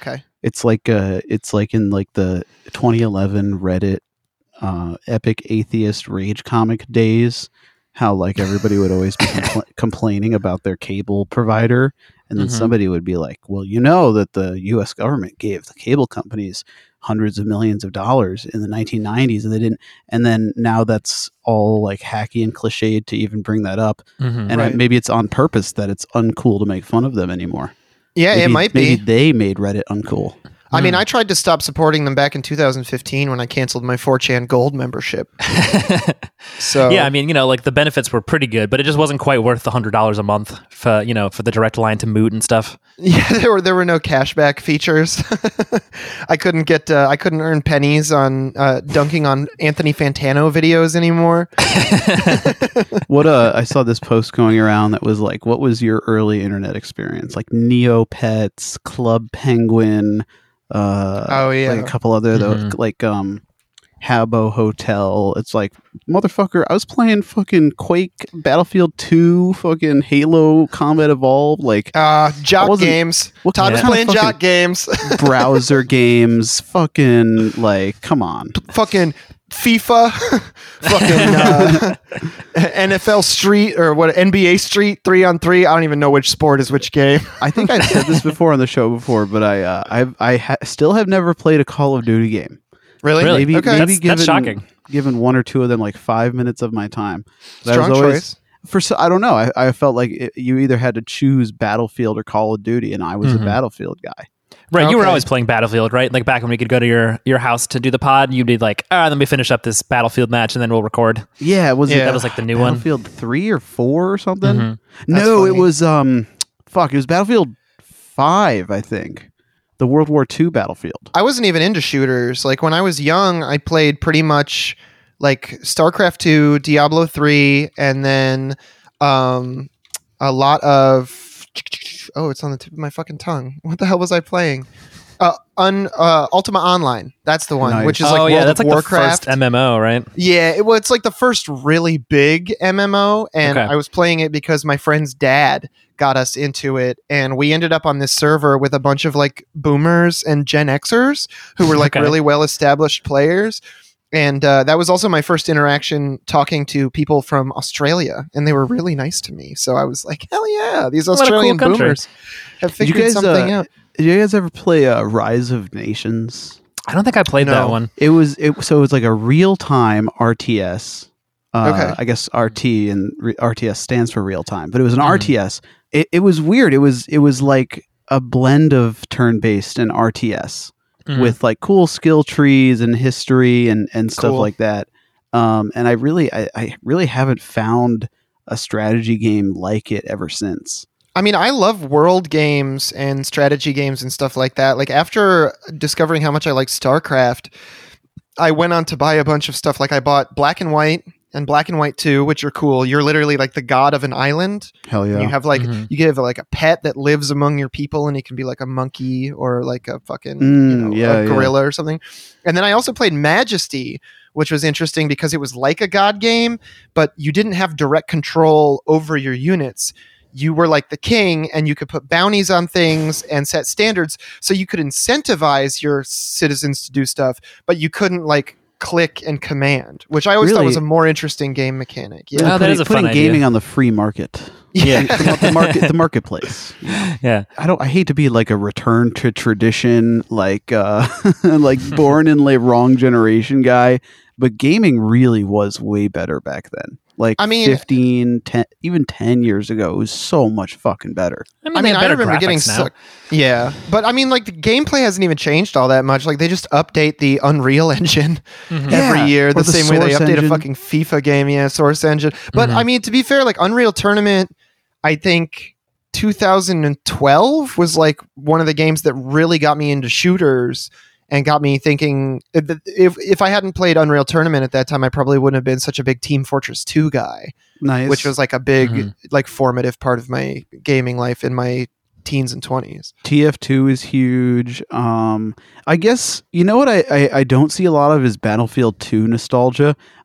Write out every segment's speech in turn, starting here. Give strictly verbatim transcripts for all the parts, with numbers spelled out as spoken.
okay. It's like uh, it's like in like the twenty eleven Reddit uh, epic atheist rage comic days. How like everybody would always be compl- complaining about their cable provider, and then Mhm. somebody would be like, "Well, you know that the U S government gave the cable companies hundreds of millions of dollars in the nineteen nineties, and they didn't." And then now that's all like hacky and cliched to even bring that up, Mhm. and Right. I, maybe it's on purpose that it's uncool to make fun of them anymore. Yeah, maybe, it might be. Maybe they made Reddit uncool. I mean, Hmm. I tried to stop supporting them back in two thousand fifteen when I canceled my four chan Gold membership. So Yeah, I mean, you know, like the benefits were pretty good, but it just wasn't quite worth the hundred dollars a month for you know for the direct line to Moot and stuff. yeah, there were there were no cashback features. I couldn't get uh, I couldn't earn pennies on uh, dunking on Anthony Fantano videos anymore. What uh, I saw this post going around that was like, "What was your early internet experience?" Like Neopets, Club Penguin. Uh, Oh, yeah. like a couple other though, Mhm. like um, Habbo Hotel. It's like, motherfucker, I was playing fucking Quake, Battlefield two, fucking Halo Combat Evolved, like Uh, I jock wasn't- games. what Todd was kind of playing fucking jock games. browser games. Fucking like, come on. Fucking FIFA. Fucking uh, N F L Street or what? N B A Street three on three. I don't even know which sport is which game. I think I've said this before on the show before, but I uh, I've, I ha- still have never played a Call of Duty game. Really? Really? Maybe, Okay. maybe That's- given, that's shocking. Given one or two of them like five minutes of my time. But I was Strong always, choice. For so, I don't know. I, I felt like it, you either had to choose Battlefield or Call of Duty, and I was Mhm. a Battlefield guy. Right, you were Okay. always playing Battlefield, right? Like back when we could go to your your house to do the pod, you'd be like, "Ah, let me finish up this Battlefield match, and then we'll record." Yeah, was Yeah. it? That was like the new one. Battlefield three or four or something? Mhm. No, it funny. was um, fuck, it was Battlefield five, I think. The World War Two Battlefield. I wasn't even into shooters. Like when I was young, I played pretty much like StarCraft two, Diablo three, and then um, a lot of oh, it's on the tip of my fucking tongue. What the hell was I playing? Uh, un, uh, Ultima Online. That's the one, Nice. which is oh like World yeah, that's of like Warcraft. the first M M O, right? Yeah, it, well, it's like the first really big M M O, and Okay. I was playing it because my friend's dad got us into it, and we ended up on this server with a bunch of like boomers and Gen Xers who were like Okay. really well established players. And uh, that was also my first interaction talking to people from Australia, and they were really nice to me. So I was like, hell yeah, these What a cool Australian country. boomers have Did you figured guys, something uh, out. Did you guys ever play uh, Rise of Nations? I don't think I played No. that one. It was it, so it was like a real time R T S. Uh, Okay. I guess R T and re- R T S stands for real time, but it was an Mhm. R T S. It, it was weird. It was it was like a blend of turn based and R T S Mhm. with like cool skill trees and history and and stuff Cool. like that. Um, and I really I, I really haven't found a strategy game like it ever since. I mean, I love world games and strategy games and stuff like that. Like after discovering how much I like StarCraft, I went on to buy a bunch of stuff. Like I bought Black and White and Black and White two, which are cool. You're literally like the god of an island. Hell yeah! And you have like Mhm. you give like a pet that lives among your people, and it can be like a monkey or like a fucking Mm, you know yeah, a yeah. gorilla or something. And then I also played Majesty, which was interesting because it was like a god game, but you didn't have direct control over your units. You were like the king, and you could put bounties on things and set standards, so you could incentivize your citizens to do stuff, but you couldn't like click and command, which I always thought Really? was a more interesting game mechanic. Oh, Yeah, that putting, is a putting fun idea. gaming on the free market. Yeah. the, the market, the marketplace. you know? Yeah. I don't. I hate to be like a return to tradition, like uh, like born in the wrong generation guy. But gaming really was way better back then. Like I mean- fifteen, ten, even ten years ago, it was so much fucking better. I mean, I they mean, have I better remember getting graphics now. sucked. Yeah, but I mean, like the gameplay hasn't even changed all that much. Like they just update the Unreal Engine Mhm. Yeah, every year, or the, the same way they Source update Engine. a fucking FIFA game. Yeah, Source Engine. But Mhm. I mean, to be fair, like Unreal Tournament, I think two thousand twelve was like one of the games that really got me into shooters and got me thinking. If if I hadn't played Unreal Tournament at that time, I probably wouldn't have been such a big Team Fortress two guy, Nice. which was like a big, Mhm. like formative part of my gaming life in my teens and twenties. T F two is huge. Um, I guess you know what I, I I don't see a lot of is Battlefield two nostalgia.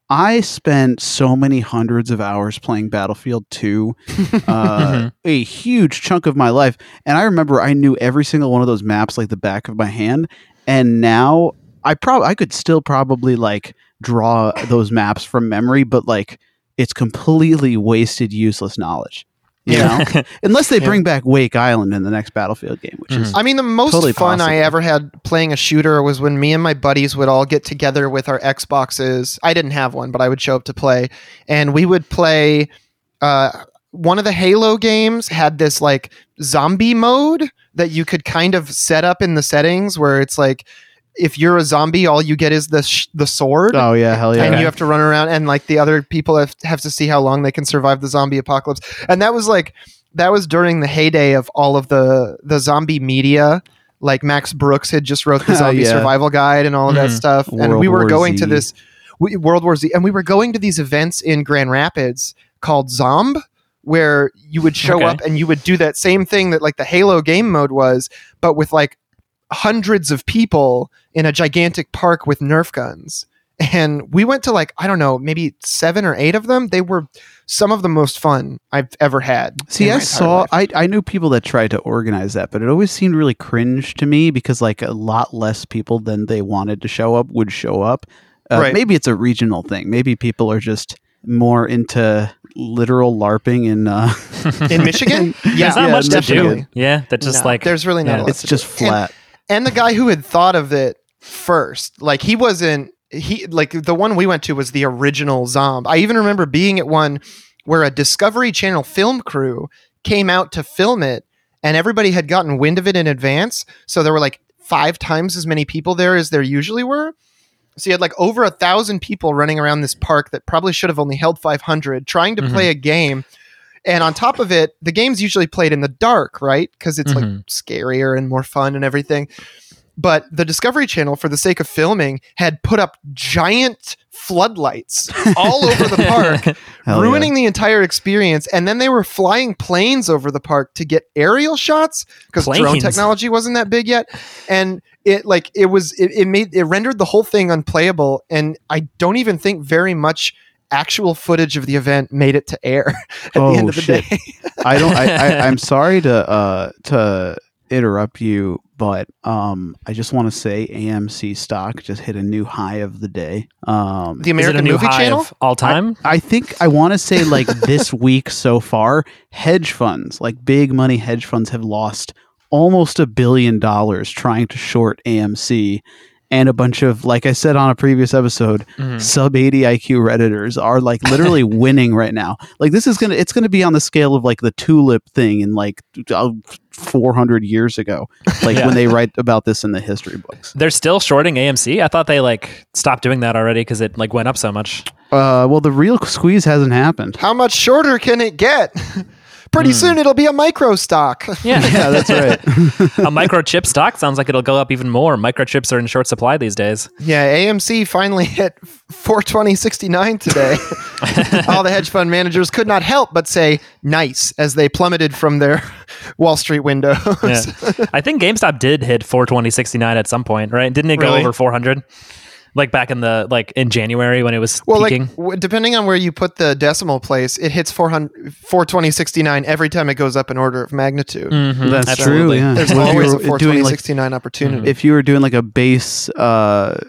I spent so many hundreds of hours playing Battlefield two, uh, Mhm. a huge chunk of my life. And I remember I knew every single one of those maps like the back of my hand. And now I probably I could still probably like draw those maps from memory, but like it's completely wasted, useless knowledge. You know, unless they Yeah. bring back Wake Island in the next Battlefield game, which is I mean, the most Totally fun possible. I ever had playing a shooter was when me and my buddies would all get together with our Xboxes. I didn't have one, but I would show up to play, and we would play. Uh, one of the Halo games had this like zombie mode that you could kind of set up in the settings, where it's like if you're a zombie, all you get is the sh- the sword. oh yeah, hell yeah. And Okay. you have to run around, and like the other people have, have to see how long they can survive the zombie apocalypse. And that was like that was during the heyday of all of the the zombie media. Like Max Brooks had just wrote the zombie Yeah. survival guide and all of that Mhm. stuff. and World we were War going to Z. this we, World War Z, and we were going to these events in Grand Rapids called Zomb, where you would show Okay. up and you would do that same thing that like the Halo game mode was, but with like hundreds of people in a gigantic park with Nerf guns. And we went to like, I don't know, maybe seven or eight of them. They were some of the most fun I've ever had. See, in my I entire saw, life. I, I knew people that tried to organize that, but it always seemed really cringe to me because like a lot less people than they wanted to show up would show up. Uh, Right. Maybe it's a regional thing. Maybe people are just more into literal LARPing in, uh, in Michigan. Yeah, There's not yeah, much to definitely. do. Yeah, that just No, like there's really not yeah. a lot it's to just do. And- flat. and the guy who had thought of it first, like he wasn't he like the one we went to was the original Zomb. I even remember being at one where a Discovery Channel film crew came out to film it, and everybody had gotten wind of it in advance, so there were like five times as many people there as there usually were. So you had like over a thousand people running around this park that probably should have only held five hundred, trying to Mhm. play a game. And on top of it, the game's usually played in the dark, right? Because it's like Mhm. scarier and more fun and everything. But the Discovery Channel, for the sake of filming, had put up giant floodlights all over the park, Hell ruining the entire experience. And then they were flying planes over the park to get aerial shots because drone Planes? technology wasn't that big yet. And it like it was it, it made it rendered the whole thing unplayable. And I don't even think very much actual footage of the event made it to air at Oh, the end of the shit. day. I don't. I, I, I'm sorry to uh, to interrupt you, but um, I just want to say A M C stock just hit a new high of the day. Um, The Is it a American new Movie high Channel. of all time? I think I want to say like this week so far, hedge funds, like big money hedge funds, have lost almost a billion dollars trying to short A M C. And a bunch of, like I said on a previous episode, Mhm. sub eighty I Q Redditors are like literally winning right now. Like this is gonna, it's gonna be on the scale of like the tulip thing in like uh, four hundred years ago, like Yeah. when they write about this in the history books. They're still shorting A M C. I thought they like stopped doing that already because it like went up so much. Uh, well, the real squeeze hasn't happened. How much shorter can it get? Pretty soon it'll be a micro stock. Yeah, Yeah, that's right. a microchip stock sounds like it'll go up even more. Microchips are in short supply these days. Yeah, A M C finally hit four twenty sixty-nine today. All the hedge fund managers could not help but say nice as they plummeted from their Wall Street windows. Yeah. I think GameStop did hit four twenty sixty-nine at some point, right? Didn't it go Really? over four hundred? Like back in the like in January when it was Well, peaking. like w- depending on where you put the decimal place, it hits four hundred, four twenty sixty-nine every time it goes up in order of magnitude. Mhm, That's absolutely. true. Yeah. There's Well, if you always a were four doing twenty like sixty-nine opportunity. if you were doing like a base uh,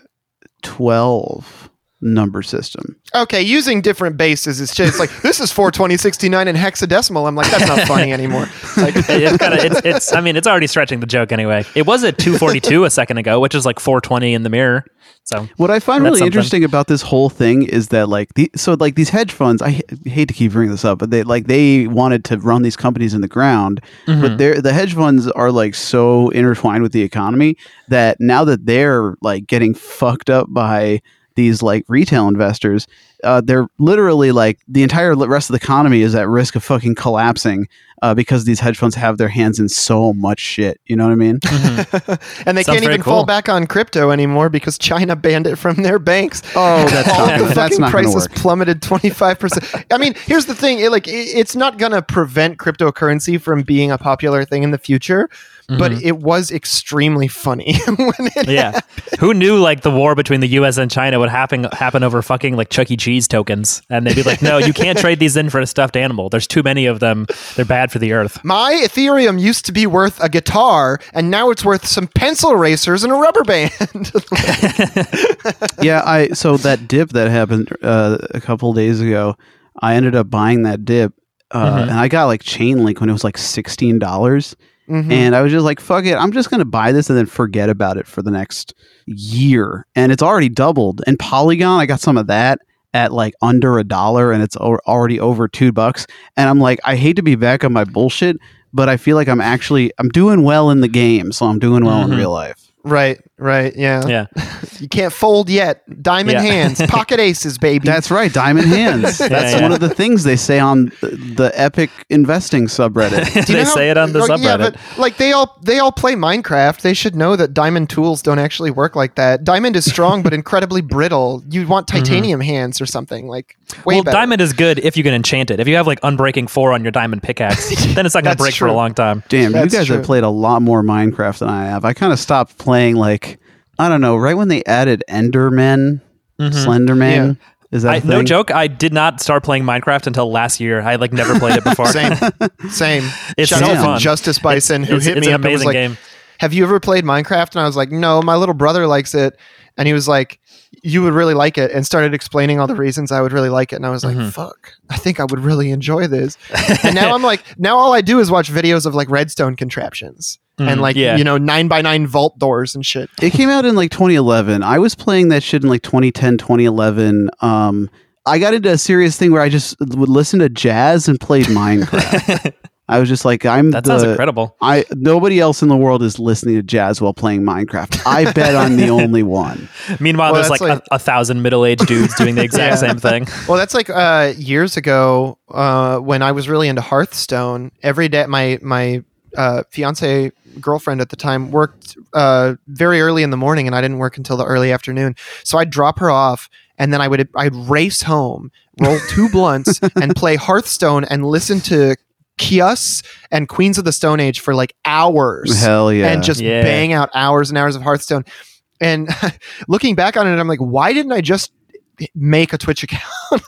twelve number system. Okay, using different bases, it's just like this is four twenty sixty-nine in hexadecimal. I'm like, that's not funny anymore. Like, It- it's kind of it's, it's I mean it's already stretching the joke anyway. It was at two forty-two a second ago, which is like four twenty in the mirror. So What I find That's really something. interesting about this whole thing is that like the so like these hedge funds, I h- hate to keep bringing this up, but they like they wanted to run these companies in the ground, but they're the hedge funds are like so intertwined with the economy that now that they're like getting fucked up by these like retail investors, uh, they're literally like the entire li- rest of the economy is at risk of fucking collapsing uh, because these hedge funds have their hands in so much shit. You know what I mean? and they Sounds can't very even fall cool. back on crypto anymore because China banned it from their banks. Oh, that's All not the gonna, that's fucking not going to prices work. plummeted twenty-five percent. I mean, here's the thing: it, like, it, it's not going to prevent cryptocurrency from being a popular thing in the future. but Mhm. it was extremely funny when it Yeah. Who knew like the war between the U S and China would happen happen over fucking like Chuck E. Cheese tokens? And they'd be like, no, you can't trade these in for a stuffed animal. There's too many of them. They're bad for the earth. My Ethereum used to be worth a guitar, and now it's worth some pencil erasers and a rubber band. Yeah, I so that dip that happened uh, a couple days ago, I ended up buying that dip, uh, Mhm. and I got like Chainlink when it was like sixteen dollars. Mhm. And I was just like, fuck it, I'm just going to buy this and then forget about it for the next year. And it's already doubled. And Polygon, I got some of that at like under a dollar and it's o- already over two bucks. And I'm like, I hate to be back on my bullshit, but I feel like I'm actually, I'm doing well in the game. So I'm doing well Mhm. in real life. Right, right, yeah. Yeah. You can't fold yet. Diamond Yeah. hands, pocket aces, baby. That's right, diamond hands. That's yeah. one of the things they say on the, the Epic investing subreddit. Do you They know how- say it on the oh, subreddit. Yeah, but like they all they all play Minecraft. They should know that diamond tools don't actually work like that. Diamond is strong but incredibly brittle. You want titanium hands or something like way well, better. diamond is good if you can enchant it. If you have like Unbreaking four on your diamond pickaxe, then it's not going That's to break for a true. long time. Damn, That's you guys true. have played a lot more Minecraft than I have. I kind of stopped playing like I don't know, right when they added Endermen, Mhm. Slenderman. Is that I, a thing? no joke. I did not start playing Minecraft until last year. I like never played it before. Same, same. It's Shout so out to fun. Justice Bison who it's, hit it's me an up and was amazing like, game. "Have you ever played Minecraft?" And I was like, "No, my little brother likes it." And he was like, "You would really like it," and started explaining all the reasons I would really like it. And I was like, Mhm. "Fuck, I think I would really enjoy this." And now I'm like, now all I do is watch videos of like redstone contraptions and Mhm, like yeah. you know nine by nine vault doors and shit. It came out in like twenty eleven. I was playing that shit in like twenty ten, twenty eleven. Um, I got into a serious thing where I just would listen to jazz and played Minecraft. I was just like, I'm That the sounds incredible. I nobody else in the world is listening to jazz while playing Minecraft. I bet I'm the only one. Meanwhile, Well, there's like, that's like- a, a thousand middle-aged dudes doing the exact Yeah. same thing. Well, that's like uh, years ago uh, when I was really into Hearthstone. Every day, my my uh, fiance girlfriend at the time worked uh, very early in the morning, and I didn't work until the early afternoon. So I'd drop her off, and then I would I'd race home, roll two blunts, and play Hearthstone and listen to Kios and Queens of the Stone Age for like hours. Hell yeah. And just Yeah. bang out hours and hours of Hearthstone. And looking back on it, I'm like, why didn't I just make a Twitch account?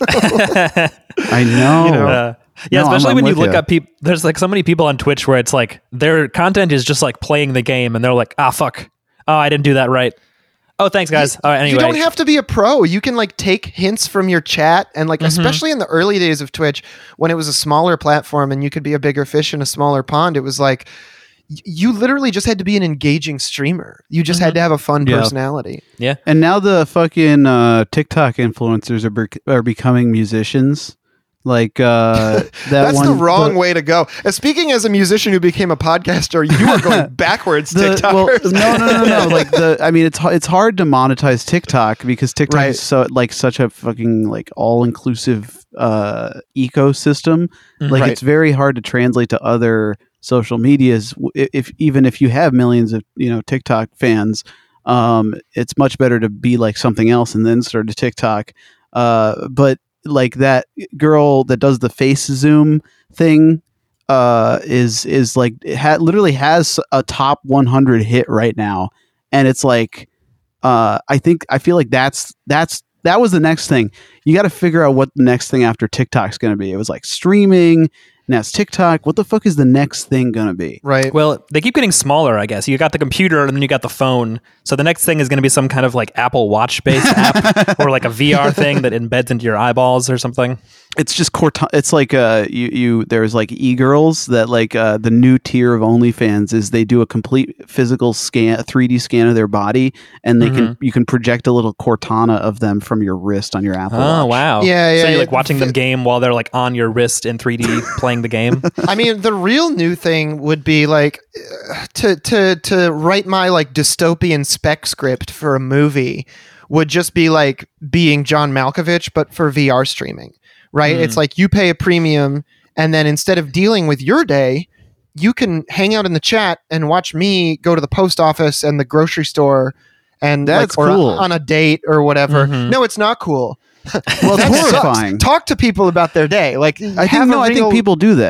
I know. You know, Uh, yeah, No, I'm- especially I'm when you with look ya. up people. There's like so many people on Twitch where it's like their content is just like playing the game, and they're like, "Ah, fuck! Oh, I didn't do that right. Oh, thanks, guys. All right, anyway, You don't have to be a pro. You can like take hints from your chat and like, Mhm. especially in the early days of Twitch when it was a smaller platform and you could be a bigger fish in a smaller pond. It was like, y- you literally just had to be an engaging streamer. You just had Mhm. to have a fun Yeah. personality. And now the fucking uh, TikTok influencers are bec are becoming musicians. Like uh, that That's one. the wrong way to go. Uh, speaking as a musician who became a podcaster, you are going backwards, The, TikTokers. well, no, no, no, no. Like the, I mean, it's h- it's hard to monetize TikTok because TikTok Right. is so like such a fucking like all inclusive uh, ecosystem. Mhm. Like Right. it's very hard to translate to other social medias. w- i- If even if you have millions of you know TikTok fans, um, it's much better to be like something else and then start a TikTok. Uh, but like that girl that does the face zoom thing uh is is like it ha- literally has a top one hundred hit right now, and it's like uh I think I feel like that's that's that was the next thing. You got to figure out what the next thing after TikTok's going to be. It was like streaming, now it's TikTok. What the fuck is the next thing going to be? Right. Well, they keep getting smaller, I guess. You got the computer and then you got the phone. So the next thing is going to be some kind of like Apple Watch based app or like a V R thing that embeds into your eyeballs or something. It's just Cortana. It's like uh, you you there's like e-girls that like uh, the new tier of OnlyFans is they do a complete physical scan, three D scan of their body, and they can you can project a little Cortana of them from your wrist on your Apple Oh, Watch. wow. Yeah, yeah, So you're yeah. like watching them game while they're like on your wrist in three D playing the game. I mean, the real new thing would be like uh, to to to write my like dystopian spec script for a movie would just be like being John Malkovich, but for V R streaming, right? Mm. It's like you pay a premium, and then instead of dealing with your day, you can hang out in the chat and watch me go to the post office and the grocery store, and That's like, or cool. on a date or whatever. Mhm. No, it's not cool. Well, it's That sucks. horrifying. Talk to people about their day. Like I have think no, a I think real- people do that.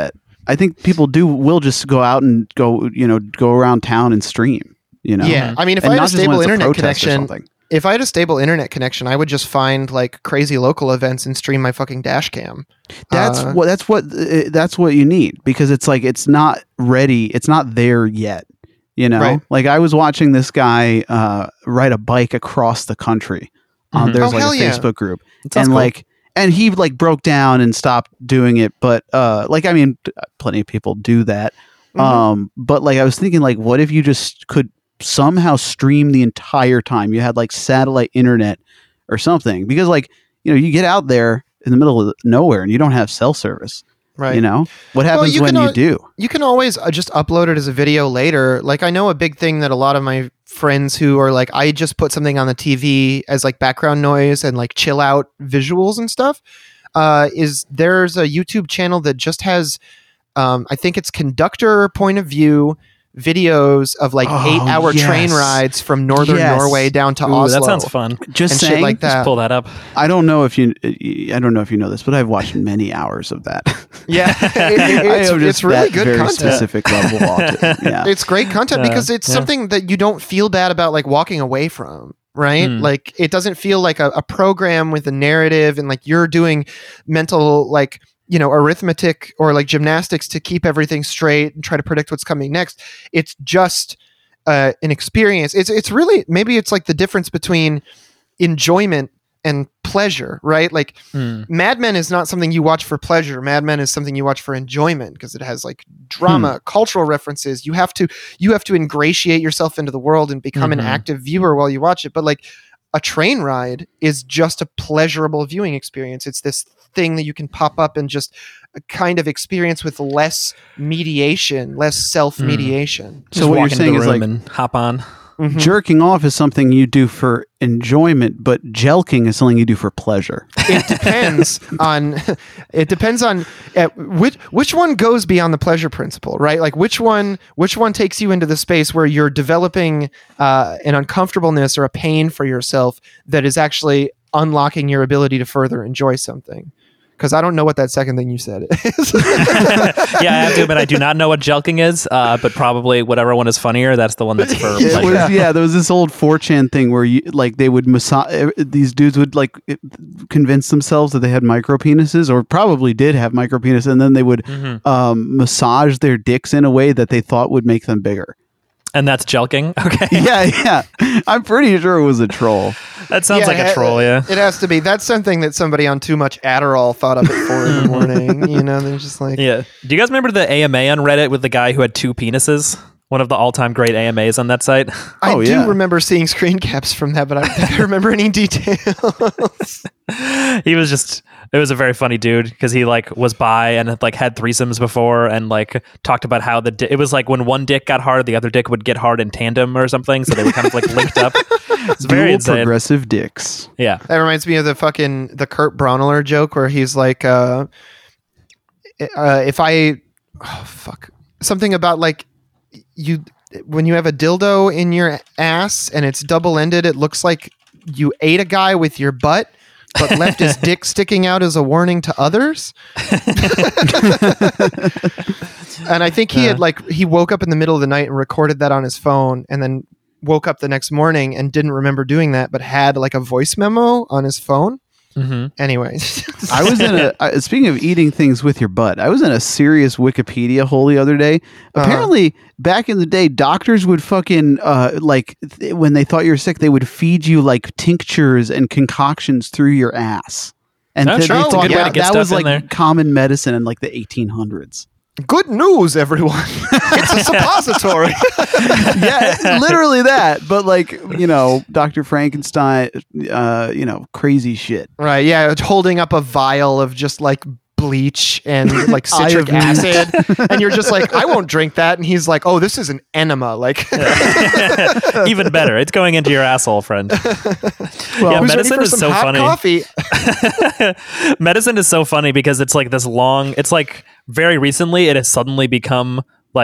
I think people do will just go out and go, you know, go around town and stream. You know, Yeah, I mean, if And I had not a just when stable it's a internet protest or connection, something. if I had a stable internet connection, I would just find like crazy local events and stream my fucking dash cam. That's Uh, what that's what uh, that's what you need, because it's like it's not ready, it's not there yet. You know, Right. like I was watching this guy uh, ride a bike across the country. Um, Mhm. there's Oh, like hell a yeah. Facebook group, That sounds and cool. like, and he like broke down and stopped doing it. But uh, like, I mean, plenty of people do that. Mhm. Um, but like, I was thinking, like, what if you just could somehow stream the entire time? You had like satellite internet or something, because like, you know, you get out there in the middle of nowhere and you don't have cell service. right. You know, what happens you when can, you uh, do? You can always uh, just upload it as a video later. Like I know a big thing that a lot of my friends who are like, I just put something on the T V as like background noise and like chill out visuals and stuff. Uh, is there's a YouTube channel that just has, um, I think it's conductor point of view videos of like Oh, eight hour yes. train rides from northern Yes. Norway down to Ooh, Oslo. that sounds fun. Just and shit saying, like that. Just pull that up. I don't know if you, I don't know if you know this, but I've watched many hours of that. Yeah, it- it- I it's, am just it's really that good very content. specific level of autism. Yeah. It's great content Uh, because it's yeah. something that you don't feel bad about like walking away from, right? Hmm. Like it doesn't feel like a, a program with a narrative and like you're doing mental like, you know, arithmetic or like gymnastics to keep everything straight and try to predict what's coming next. It's just uh, an experience. It's it's really maybe it's like the difference between enjoyment and pleasure, right? Like Hmm. Mad Men is not something you watch for pleasure. Mad Men is something you watch for enjoyment because it has like drama, cultural references. You have to you have to ingratiate yourself into the world and become Mhm. an active viewer while you watch it. But like a train ride is just a pleasurable viewing experience. It's this thing that you can pop up and just kind of experience with less mediation, less self-mediation. So Just what you're walk into saying the is room like and hop on. Mhm. jerking off is something you do for enjoyment, but jelking is something you do for pleasure. It depends on it depends on uh, which which one goes beyond the pleasure principle, right? Like which one which one takes you into the space where you're developing uh, an uncomfortableness or a pain for yourself that is actually unlocking your ability to further enjoy something. Because I don't know what that second thing you said is. Yeah, I have to admit, I do not know what jelking is, uh, but probably whatever one is funnier, that's the one that's for It pleasure. was, yeah, there was this old four chan thing where you like they would massage, these dudes would like convince themselves that they had micro penises, or probably did have micro penis, and then they would Mhm. um, massage their dicks in a way that they thought would make them bigger. And that's jelking? Okay. Yeah, yeah. I'm pretty sure it was a troll. That sounds Yeah, like a it- troll, yeah. It has to be. That's something that somebody on too much Adderall thought up at four in the morning. You know, they're just like, Yeah. Do you guys remember the A M A on Reddit with the guy who had two penises? One of the all-time great A M As on that site. I Oh, do yeah. remember seeing screen caps from that, but I don't think I remember any details. He was just it was a very funny dude because he like was bi and had like had threesomes before and like talked about how the di- it was like when one dick got hard, the other dick would get hard in tandem or something, so they were kind of like linked up. It's very Dual insane. progressive dicks. Yeah. That reminds me of the fucking the Kurt Braunohler joke where he's like, uh, uh, if I, oh fuck, something about like you when you have a dildo in your ass and it's double ended, it looks like you ate a guy with your butt, but left his dick sticking out as a warning to others. And I think he had like he woke up in the middle of the night and recorded that on his phone, and then woke up the next morning and didn't remember doing that, but had like a voice memo on his phone. Mm-hmm. Anyway, I was in a I, speaking of eating things with your butt, I was in a serious Wikipedia hole the other day. Uh-huh. Apparently, back in the day, doctors would fucking uh like th- when they thought you were sick, they would feed you like tinctures and concoctions through your ass. And Oh, th- sure. they It's a thought good way that, to get that stuff was in like there. common medicine in like the eighteen hundreds. good news, everyone. It's a suppository. Yeah, literally that. But like, you know, Doctor Frankenstein, uh, you know, crazy shit. Right, yeah, it's holding up a vial of just like bleach and like Eye citric of meat. acid, and you're just like, I won't drink that, and he's like, oh, this is an enema, like. Even better. It's going into your asshole, friend. Well, yeah, Who's ready medicine for is some so hot funny. coffee? Medicine is so funny because it's like this long it's like very recently it has suddenly become like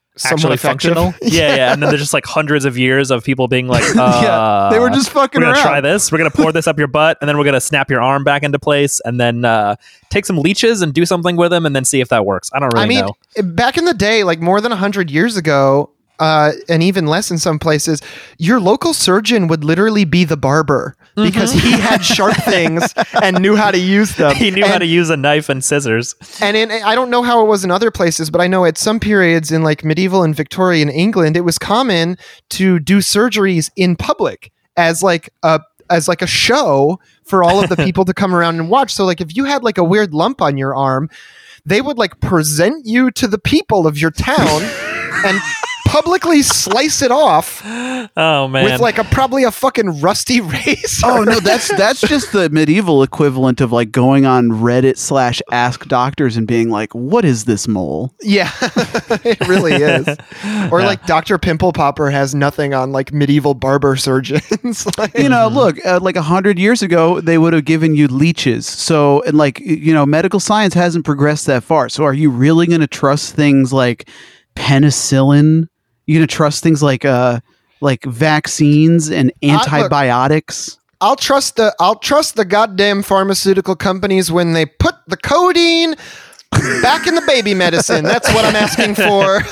somewhat actually effective. functional. Yeah, yeah. And then there's just like hundreds of years of people being like, uh, yeah, they were just fucking we're gonna around. try this. We're gonna pour this up your butt, and then we're gonna snap your arm back into place, and then uh, take some leeches and do something with them, and then see if that works. I don't really I mean, know. back in the day, like more than a hundred years ago, uh, and even less in some places, your local surgeon would literally be the barber because he had sharp things and knew how to use them. He knew and, how to use a knife and scissors. And in, I don't know how it was in other places, but I know at some periods in like medieval and Victorian England, it was common to do surgeries in public as like a as like a show for all of the people to come around and watch. So like if you had like a weird lump on your arm, they would like present you to the people of your town and publicly slice it off. Oh man, with like a probably a fucking rusty razor. Oh no, that's that's just the medieval equivalent of like going on Reddit slash Ask Doctors and being like, "What is this mole?" Yeah, it really is. Or like Doctor Pimple Popper has nothing on like medieval barber surgeons. Like, You know, look, uh, like a hundred years ago, they would have given you leeches. So, and like you know, medical science hasn't progressed that far. So, are you really going to trust things like penicillin? You going to trust things like uh like vaccines and antibiotics? I'll trust the I'll trust the goddamn pharmaceutical companies when they put the codeine back in the baby medicine. That's what I'm asking for.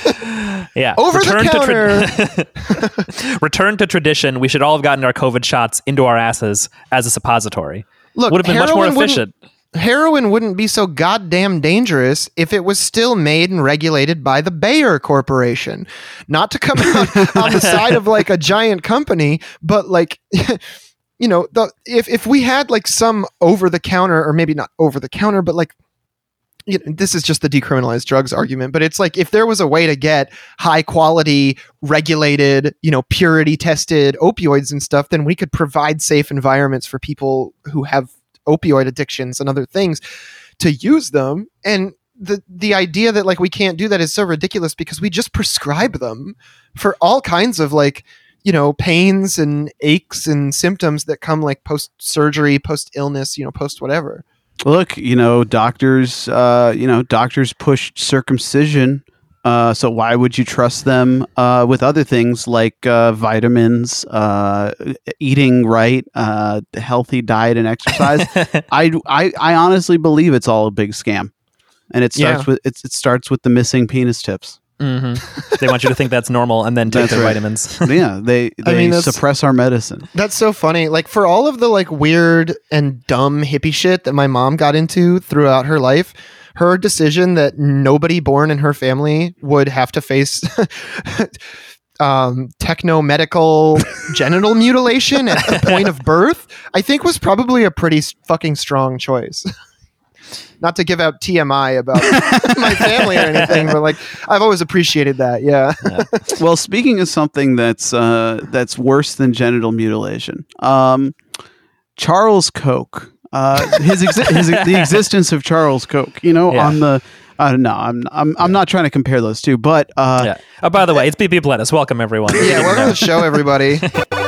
Yeah. Over Return the counter. To tra- Return to tradition. We should all have gotten our COVID shots into our asses as a suppository. Look, would have been much more heroin efficient. Heroin wouldn't be so goddamn dangerous if it was still made and regulated by the Bayer Corporation. Not to come out on the side of like a giant company, but like, you know, the, if, if we had like some over the counter, or maybe not over the counter, but like, you know, this is just the decriminalized drugs argument, but it's like if there was a way to get high quality, regulated, you know, purity tested opioids and stuff, then we could provide safe environments for people who have opioid addictions and other things to use them. And the the idea that like we can't do that is so ridiculous because we just prescribe them for all kinds of like, you know, pains and aches and symptoms that come like post surgery, post illness, you know, post whatever. Look, you know, doctors, uh, you know, doctors pushed circumcision. Uh, so why would you trust them uh, with other things like uh, vitamins, uh, eating right, uh, healthy diet and exercise? I, I, I honestly believe it's all a big scam, and it starts Yeah. with it's, it starts with the missing penis tips. Mm-hmm. They want you to think that's normal and then take That's their right. vitamins. Yeah, they they I mean, that's- suppress our medicine. That's so funny. Like for all of the like weird and dumb hippie shit that my mom got into throughout her life, her decision that nobody born in her family would have to face um, techno-medical genital mutilation at the point of birth, I think was probably a pretty s- fucking strong choice. Not to give out T M I about my family or anything, but like I've always appreciated that. Yeah. Well, speaking of something that's uh, that's worse than genital mutilation, um, Charles Koch, uh, his, exi- his the existence of Charles Koch, you know, Yeah. on the I don't know, I'm I'm I'm not trying to compare those two, but uh, Yeah. Oh, by the way, it's B B Blettis. Welcome, everyone. Yeah. Welcome to the show, everybody.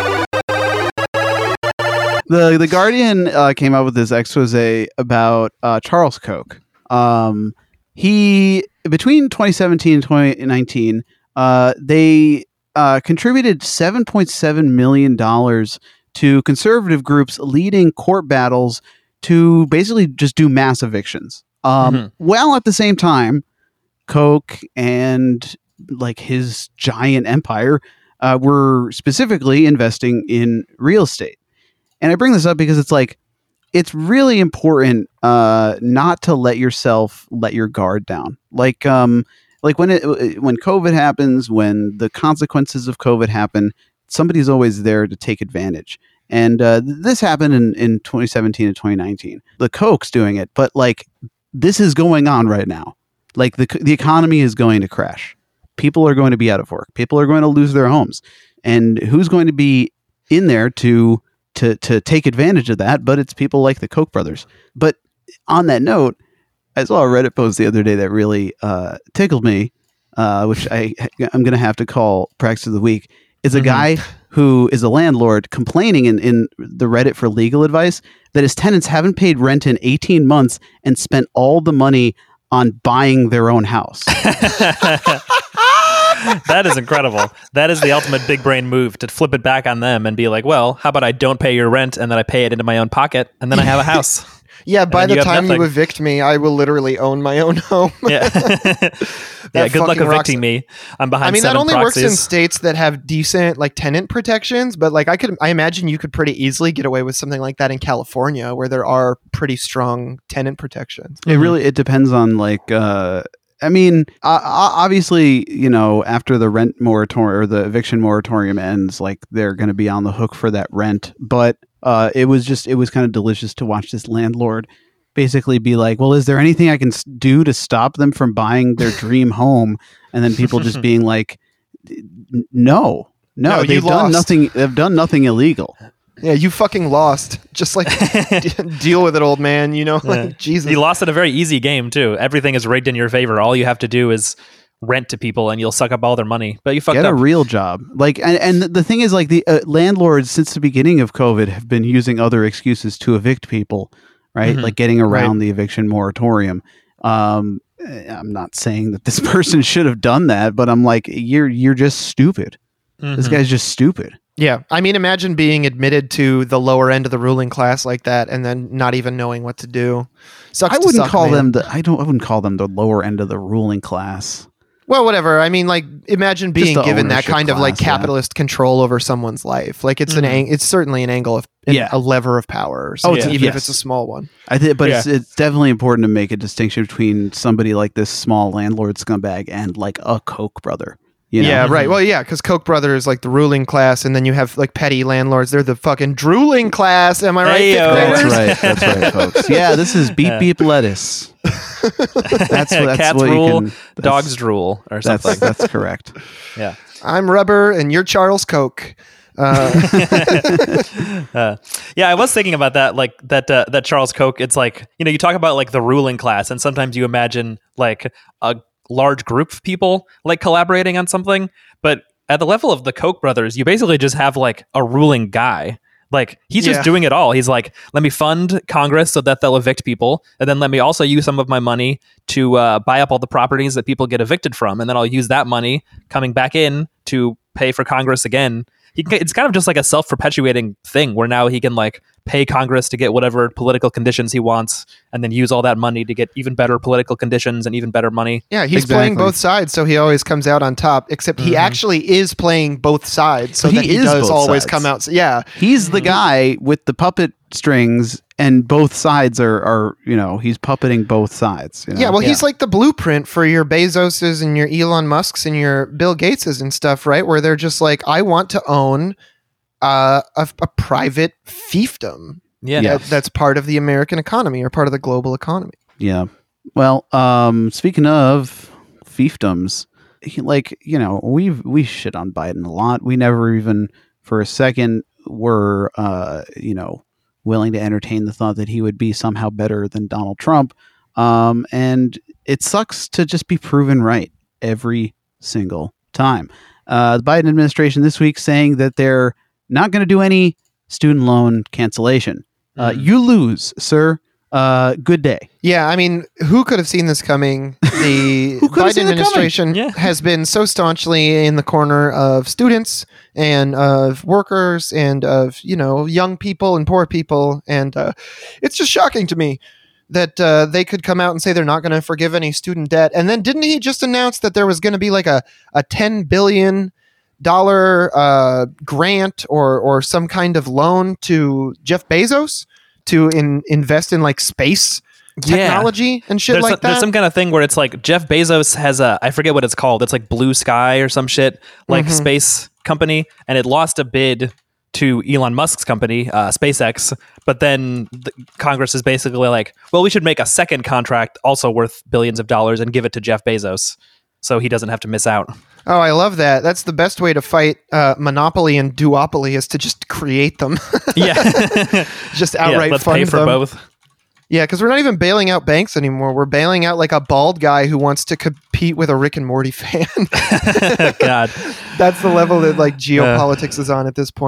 the the Guardian uh, came out with this expose about uh, Charles Koch. Um, he between twenty seventeen and twenty nineteen, uh, they uh, contributed seven point seven million dollars to conservative groups leading court battles to basically just do mass evictions. Um, Mhm. While at the same time, Koch and like his giant empire uh, were specifically investing in real estate. And I bring this up because it's like, it's really important uh, not to let yourself let your guard down. Like, um, like when it when COVID happens, when the consequences of COVID happen, somebody's always there to take advantage. And uh, this happened in, in twenty seventeen and twenty nineteen. The Koch's doing it, but like this is going on right now. Like the the economy is going to crash. People are going to be out of work. People are going to lose their homes. And who's going to be in there to to to take advantage of that? But it's people like the Koch brothers. But on that note, I saw a Reddit post the other day that really uh, tickled me, uh, which I I'm going to have to call Practice of the Week. Is a Mhm. guy who is a landlord complaining in, in the Reddit for legal advice that his tenants haven't paid rent in eighteen months and spent all the money on buying their own house. That is incredible. That is the ultimate big brain move, to flip it back on them and be like, well, how about I don't pay your rent and then I pay it into my own pocket and then I have a house. Yeah, by then the you have time you nothing. evict me, I will literally own my own home. Yeah. Yeah, good luck fucking rocks- evicting me. I'm behind I mean, that seven only proxies. works in states that have decent like tenant protections, but like I could, I imagine you could pretty easily get away with something like that in California, where there are pretty strong tenant protections. It really it depends on like uh I mean uh, obviously, you know, after the rent moratorium or the eviction moratorium ends, like they're going to be on the hook for that rent, but uh it was just it was kind of delicious to watch this landlord basically be like, well, is there anything I can s- do to stop them from buying their dream home? And then people just being like, "N- no no, No, you they've done lost." nothing they've done nothing illegal. Yeah, you fucking lost. Just like d- deal with it, old man. You know, like Yeah. Jesus. You lost at a very easy game too. Everything is rigged in your favor. All you have to do is rent to people and you'll suck up all their money. But you fucked Get up. a real job. Like, and, and the thing is, like, the uh, landlords since the beginning of COVID have been using other excuses to evict people, right? Mhm. Like getting around Right. the eviction moratorium. Um, I'm not saying that this person should have done that, but I'm like, you're you're just stupid. This Mhm. guy's just stupid. Yeah, I mean, imagine being admitted to the lower end of the ruling class like that, and then not even knowing what to do. Sucks I to wouldn't suck, call man. them the. I don't. I wouldn't call them the lower end of the ruling class. Well, whatever. I mean, like, imagine being the given that ownership kind of like class, yeah. capitalist control over someone's life. Like, it's an Mhm. ang- it's certainly an angle of an- Yeah. a lever of power. Or Oh, something, it's- even if yes. it's a small one. I think, but Yeah. it's, it's definitely important to make a distinction between somebody like this small landlord scumbag and like a Koch brother. You know? Yeah, right. Mhm. Well, yeah, because Koch brother is like the ruling class, and then you have like petty landlords. They're the fucking drooling class. Am I right? fifth Ayo. That's graders? right. That's right, folks. Yeah, this is beep Yeah. beep lettuce. That's, that's Cats what rule, you can. That's, dogs drool, or That's something. that's correct. Yeah. I'm Rubber, and you're Charles Koch. Uh, uh, yeah, I was thinking about that, like that uh, that Charles Koch. It's like, you know, you talk about like the ruling class, and sometimes you imagine like a large group of people like collaborating on something, but at the level of the Koch brothers, you basically just have like a ruling guy. Like he's Yeah. just doing it all. He's like, let me fund Congress so that they'll evict people, and then let me also use some of my money to uh, buy up all the properties that people get evicted from, and then I'll use that money coming back in to pay for Congress again. He can, it's kind of just like a self-perpetuating thing where now he can like pay Congress to get whatever political conditions he wants, and then use all that money to get even better political conditions and even better money. yeah, he's Exactly. playing both sides, so he always comes out on top. Except he Mhm. actually is playing both sides, so He that he is does both always sides. come out. Yeah, He's the guy with the puppet strings, and both sides are are you know he's puppeting both sides. You know? yeah. Well, he's Yeah. like the blueprint for your Bezoses and your Elon Musks and your Bill Gateses and stuff, right? Where they're just like, I want to own uh, a, a private fiefdom. Yeah. Yeah. that- that's part of the American economy or part of the global economy. Yeah. Well, um, speaking of fiefdoms, he, like you know, we've we shit on Biden a lot. We never even for a second were, uh, you know, willing to entertain the thought that he would be somehow better than Donald Trump. Um, and it sucks to just be proven right every single time. Uh, the Biden administration this week saying that they're not going to do any student loan cancellation. Uh, Mhm. You lose, sir. Uh, good day. Yeah, I mean, who could have seen this coming? The Who could have Biden seen it coming? administration Yeah. has been so staunchly in the corner of students and of workers and of, you know, young people and poor people. And uh, it's just shocking to me that uh, they could come out and say they're not going to forgive any student debt. And then didn't he just announce that there was going to be like a, a ten billion dollars uh, grant or, or some kind of loan to Jeff Bezos to in, invest in like space Yeah. technology and shit There's, like some, there's that? some kind of thing where it's like Jeff Bezos has a, I forget what it's called. It's like Blue Sky or some shit, like Mhm. space company, and it lost a bid to Elon Musk's company, uh, SpaceX. But then the Congress is basically like, well, we should make a second contract also worth billions of dollars and give it to Jeff Bezos so he doesn't have to miss out. Oh, I love that. That's the best way to fight uh, monopoly and duopoly is to just create them, Yeah. just yeah, outright let's fund pay for them. both. Yeah, because we're not even bailing out banks anymore. We're bailing out like a bald guy who wants to compete with a Rick and Morty fan. God. That's the level that like geopolitics is on at this point.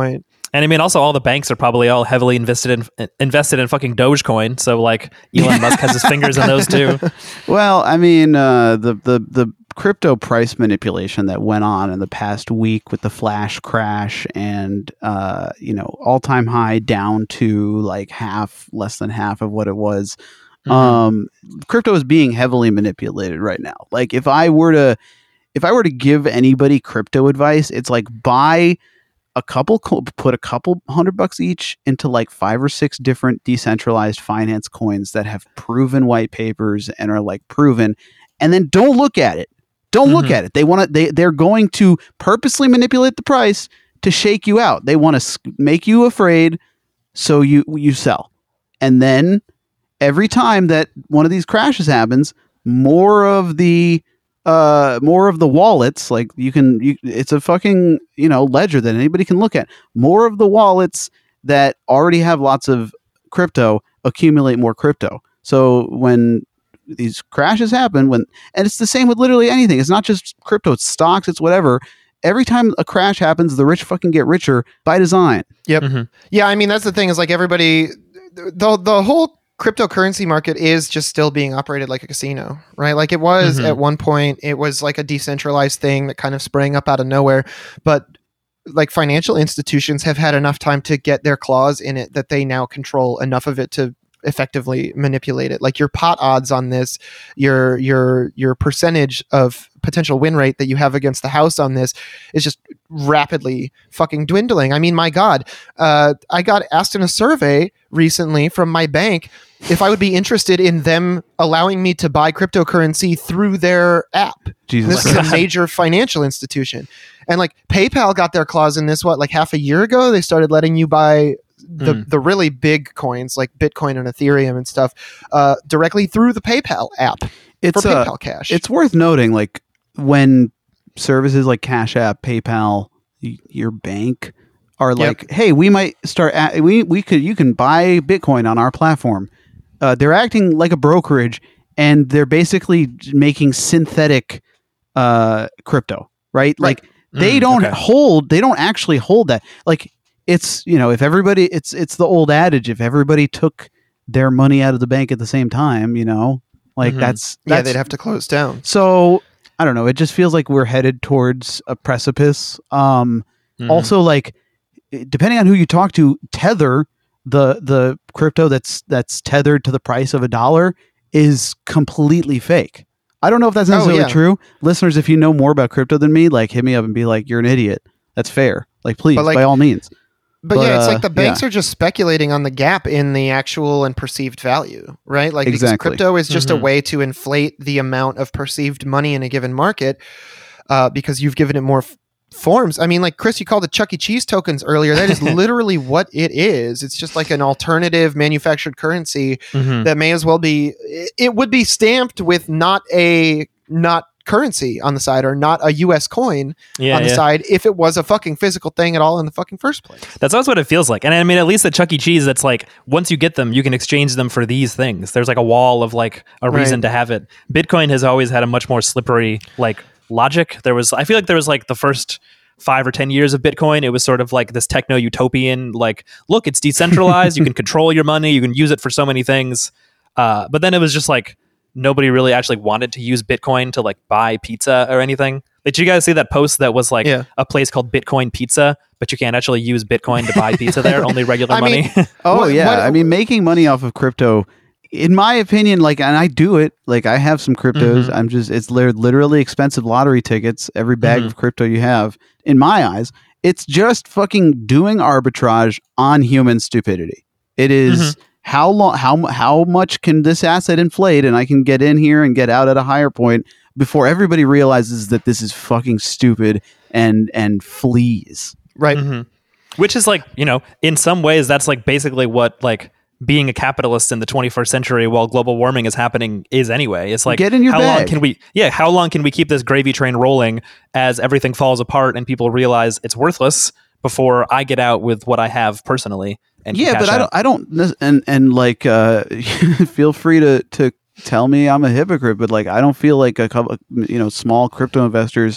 And I mean, also all the banks are probably all heavily invested in invested in fucking Dogecoin. So like Elon Musk has his fingers in those too. Well, I mean, uh, the the the crypto price manipulation that went on in the past week with the flash crash and uh, you know, all time high down to like half, less than half of what it was. Mm-hmm. Um, crypto is being heavily manipulated right now. Like if I were to if I were to give anybody crypto advice, it's like buy a couple, put a couple hundred bucks each into like five or six different decentralized finance coins that have proven white papers and are like proven, and then don't look at it. Don't mm-hmm. look at it. They want to. They they're going to purposely manipulate the price to shake you out. They want to make you afraid, so you you sell, and then every time that one of these crashes happens, more of the uh more of the wallets, like you can you, it's a fucking, you know, ledger that anybody can look at. More of the wallets that already have lots of crypto accumulate more crypto. So when these crashes happen, when and it's the same with literally anything. It's not just crypto, it's stocks, it's whatever. Every time a crash happens, the rich fucking get richer by design. Yep. Mm-hmm. Yeah, I mean that's the thing is like everybody the the whole cryptocurrency market is just still being operated like a casino, right? Like it was mm-hmm. at one point, it was like a decentralized thing that kind of sprang up out of nowhere. But like financial institutions have had enough time to get their claws in it that they now control enough of it to effectively manipulate it. Like your pot odds on this, your your your percentage of potential win rate that you have against the house on this is just rapidly fucking dwindling. I mean, my God, uh, I got asked in a survey recently from my bank if I would be interested in them allowing me to buy cryptocurrency through their app. Jesus. This is a major financial institution. And like PayPal got their claws in this, what, like half a year ago? They started letting you buy the mm. the really big coins like Bitcoin and Ethereum and stuff uh, directly through the PayPal app it's for uh, PayPal Cash. It's worth noting, like when services like Cash App, PayPal, y- your bank are like, yep. hey, we might start, at, we we could, you can buy Bitcoin on our platform. Uh, they're acting like a brokerage, and they're basically making synthetic uh, crypto, right? right. Like they mm, don't okay. hold, they don't actually hold that. Like it's, you know, if everybody, it's it's the old adage, if everybody took their money out of the bank at the same time, you know, like mm-hmm. that's, that's yeah, they'd have to close down. So I don't know. It just feels like we're headed towards a precipice. Um, mm-hmm. Also, like depending on who you talk to, Tether, the the crypto that's that's tethered to the price of a dollar, is completely fake. I don't know if that's necessarily oh, yeah. true. Listeners, if you know more about crypto than me, like hit me up and be like, you're an idiot. That's fair. Like, please, like, by all means. But, but yeah, it's uh, like the banks yeah. are just speculating on the gap in the actual and perceived value, right? Like exactly. because crypto is just mm-hmm. a way to inflate the amount of perceived money in a given market uh, because you've given it more f- forms. I mean, like Chris, you called it Chuck E. Cheese tokens earlier. That is literally what it is. It's just like an alternative manufactured currency mm-hmm. that may as well be. It would be stamped with not a not currency on the side or not a U S coin yeah, on the yeah. side if it was a fucking physical thing at all in the fucking first place. That's always what it feels like. And I mean, at least at Chuck E. Cheese, that's like once you get them, you can exchange them for these things. There's like a wall of like a reason right. to have it. Bitcoin has always had a much more slippery like logic. There was, I feel like there was like the first five or ten years of Bitcoin, it was sort of like this techno utopian, like, look, it's decentralized. You can control your money. You can use it for so many things. Uh, but then it was just like, nobody really actually wanted to use Bitcoin to like buy pizza or anything. Did you guys see that post that was like yeah. a place called Bitcoin Pizza, but you can't actually use Bitcoin to buy pizza there, only regular I money? Mean, oh what, yeah. what, I mean, making money off of crypto, in my opinion, like, and I do it, like I have some cryptos. Mm-hmm. I'm just, it's literally expensive lottery tickets. Every bag mm-hmm. of crypto you have, in my eyes, it's just fucking doing arbitrage on human stupidity. It is, mm-hmm. How long? How how much can this asset inflate, and I can get in here and get out at a higher point before everybody realizes that this is fucking stupid and and flees. Right. Mm-hmm. Which is like, you know, in some ways that's like basically what like being a capitalist in the twenty-first century while global warming is happening is anyway. It's like, get in your how bag. long can we? Yeah, how long can we keep this gravy train rolling as everything falls apart and people realize it's worthless before I get out with what I have personally? And yeah, but I don't, I don't, and and like, uh, feel free to to tell me I'm a hypocrite, but like, I don't feel like a couple, you know, small crypto investors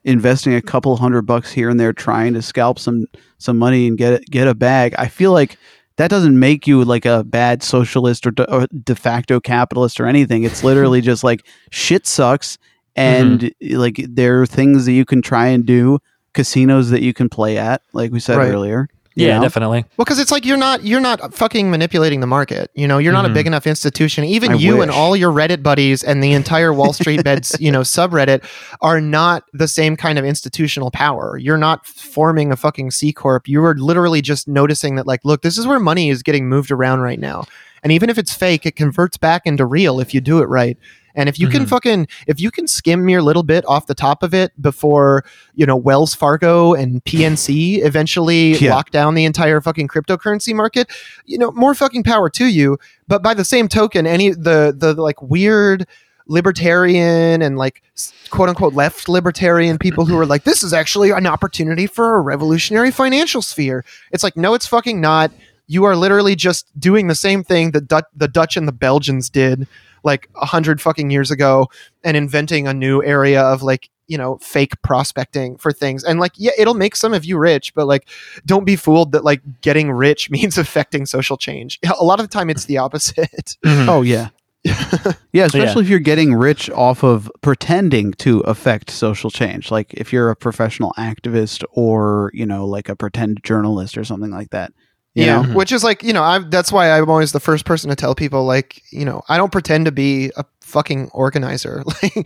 investing a couple hundred bucks here and there, trying to scalp some some money and get get a bag. I feel like that doesn't make you like a bad socialist or de, or de facto capitalist or anything. It's literally just like shit sucks, and mm-hmm. like there are things that you can try and do, casinos that you can play at, like we said right. earlier. Yeah, know? definitely. Well, because it's like you're not you're not fucking manipulating the market. You know, you're not mm-hmm. a big enough institution. Even I you wish. and all your Reddit buddies and the entire Wall Street Bets, you know, subreddit are not the same kind of institutional power. You're not forming a fucking C corp. You are literally just noticing that, like, look, this is where money is getting moved around right now. And even if it's fake, it converts back into real if you do it right. And if you mm-hmm. can fucking, if you can skim your little bit off the top of it before, you know, Wells Fargo and P N C eventually yeah. lock down the entire fucking cryptocurrency market, you know, more fucking power to you. But by the same token, any, the, the like weird libertarian and like quote unquote left libertarian people who are like, this is actually an opportunity for a revolutionary financial sphere. It's like, no, it's fucking not. You are literally just doing the same thing that du- the Dutch and the Belgians did like a hundred fucking years ago and inventing a new area of like, you know, fake prospecting for things. And like, yeah, it'll make some of you rich, but like, don't be fooled that like getting rich means affecting social change. A lot of the time it's the opposite. Mm-hmm. Oh yeah. yeah, especially yeah. if you're getting rich off of pretending to affect social change. Like if you're a professional activist or, you know, like a pretend journalist or something like that. You yeah, know? Which is like, you know, I that's why I'm always the first person to tell people, like, you know, I don't pretend to be a fucking organizer. Like,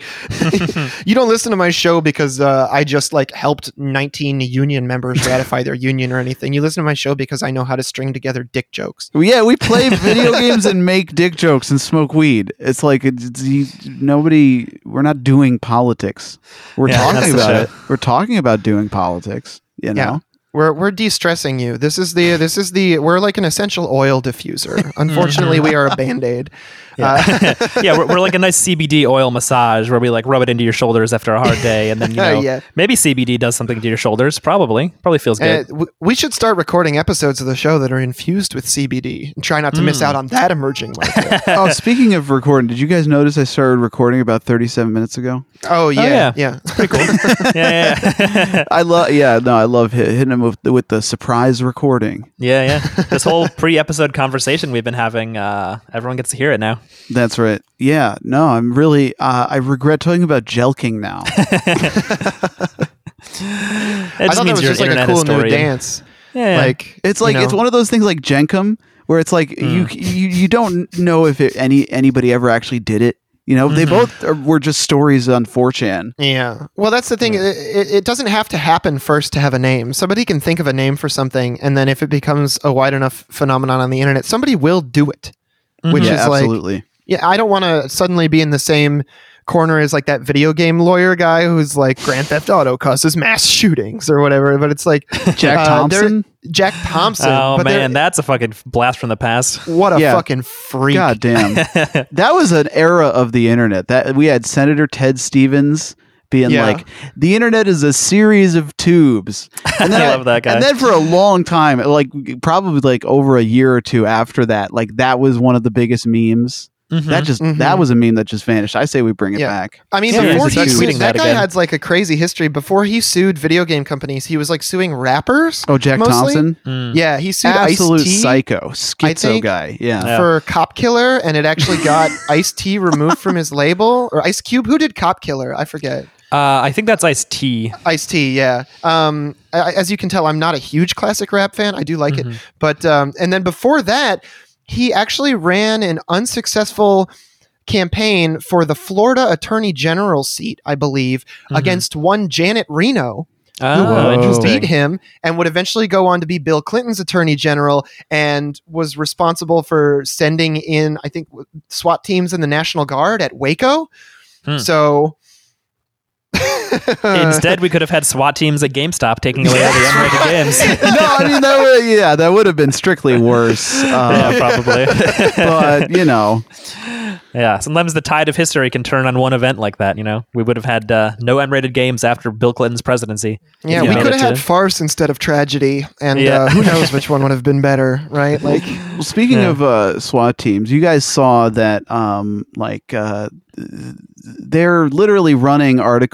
you don't listen to my show because uh, I just like helped nineteen union members ratify their union or anything. You listen to my show because I know how to string together dick jokes. Well, yeah, we play video games and make dick jokes and smoke weed. It's like it's, it's, nobody. We're not doing politics. We're yeah, talking about it. We're talking about doing politics. You know. Yeah. We're we're de-stressing you. This is the this is the we're like an essential oil diffuser. Unfortunately, we are a Band-Aid. Yeah, uh, yeah we're, we're like a nice C B D oil massage where we like rub it into your shoulders after a hard day, and then you know yeah. maybe C B D does something to your shoulders. Probably, probably feels good. Uh, w- we should start recording episodes of the show that are infused with C B D and try not to mm. miss out on that emerging market. Oh, speaking of recording, did you guys notice I started recording about thirty-seven minutes ago? Oh yeah, oh, yeah, yeah, it's pretty cool. yeah, yeah. I love. Yeah, no, I love hit, hitting them with, with the surprise recording. Yeah, yeah. This whole pre-episode conversation we've been having, uh, everyone gets to hear it now. That's right. Yeah, no, I'm really. Uh, I regret talking about jelking now. I thought that was just like a cool new dance. Yeah, like it's like you know. It's one of those things like Jenkum, where it's like mm. you, you you don't know if it, any anybody ever actually did it. You know, they mm-hmm. both are, were just stories on four chan. Yeah. Well, that's the thing. Yeah. It, it doesn't have to happen first to have a name. Somebody can think of a name for something, and then if it becomes a wide enough phenomenon on the internet, somebody will do it. Mm-hmm. Which yeah, is like, absolutely. Yeah, I don't want to suddenly be in the same corner as like that video game lawyer guy who's like Grand Theft Auto causes mass shootings or whatever. But it's like Jack uh, Thompson. Jack Thompson. Oh but man, that's a fucking blast from the past. What a yeah. fucking freak! God damn, that was an era of the internet. That we had Senator Ted Stevens being yeah. like, the internet is a series of tubes. And then I love that guy. And then for a long time, like probably like over a year or two after that, like that was one of the biggest memes. Mm-hmm. That just mm-hmm. that was a meme that just vanished. I say we bring it yeah. back. I mean, yeah, before he he sued, that, that guy again. had like a crazy history. Before he sued video game companies, he was like suing rappers. Oh, Jack mostly. Thompson. Mm. Yeah, he sued Absolute Ice-T psycho, schizo guy. Yeah. Yeah. for Cop Killer, and it actually got Ice-T removed from his label, or Ice Cube. Who did Cop Killer? I forget. Uh, I think that's Ice-T. Ice-T, yeah. Um, I, as you can tell, I'm not a huge classic rap fan. I do like Mm-hmm. it, but um, and then before that, he actually ran an unsuccessful campaign for the Florida Attorney General seat, I believe, mm-hmm. against one Janet Reno, Oh, Whoa. who interesting. beat him and would eventually go on to be Bill Clinton's Attorney General, and was responsible for sending in, I think, SWAT teams in the National Guard at Waco. Hmm. So Instead, we could have had SWAT teams at GameStop taking away all the unrated games. No, I mean that would, yeah, that would have been strictly worse. Uh, Yeah, probably. but you know, Yeah, sometimes the tide of history can turn on one event like that, you know? We would have had uh, no M-rated games after Bill Clinton's presidency. yeah, you we made could it have had to- farce instead of tragedy, and Yeah. uh, who knows which one would have been better, right? Like, well, speaking Yeah. of uh, SWAT teams, you guys saw that, um, like, uh, they're literally running articles about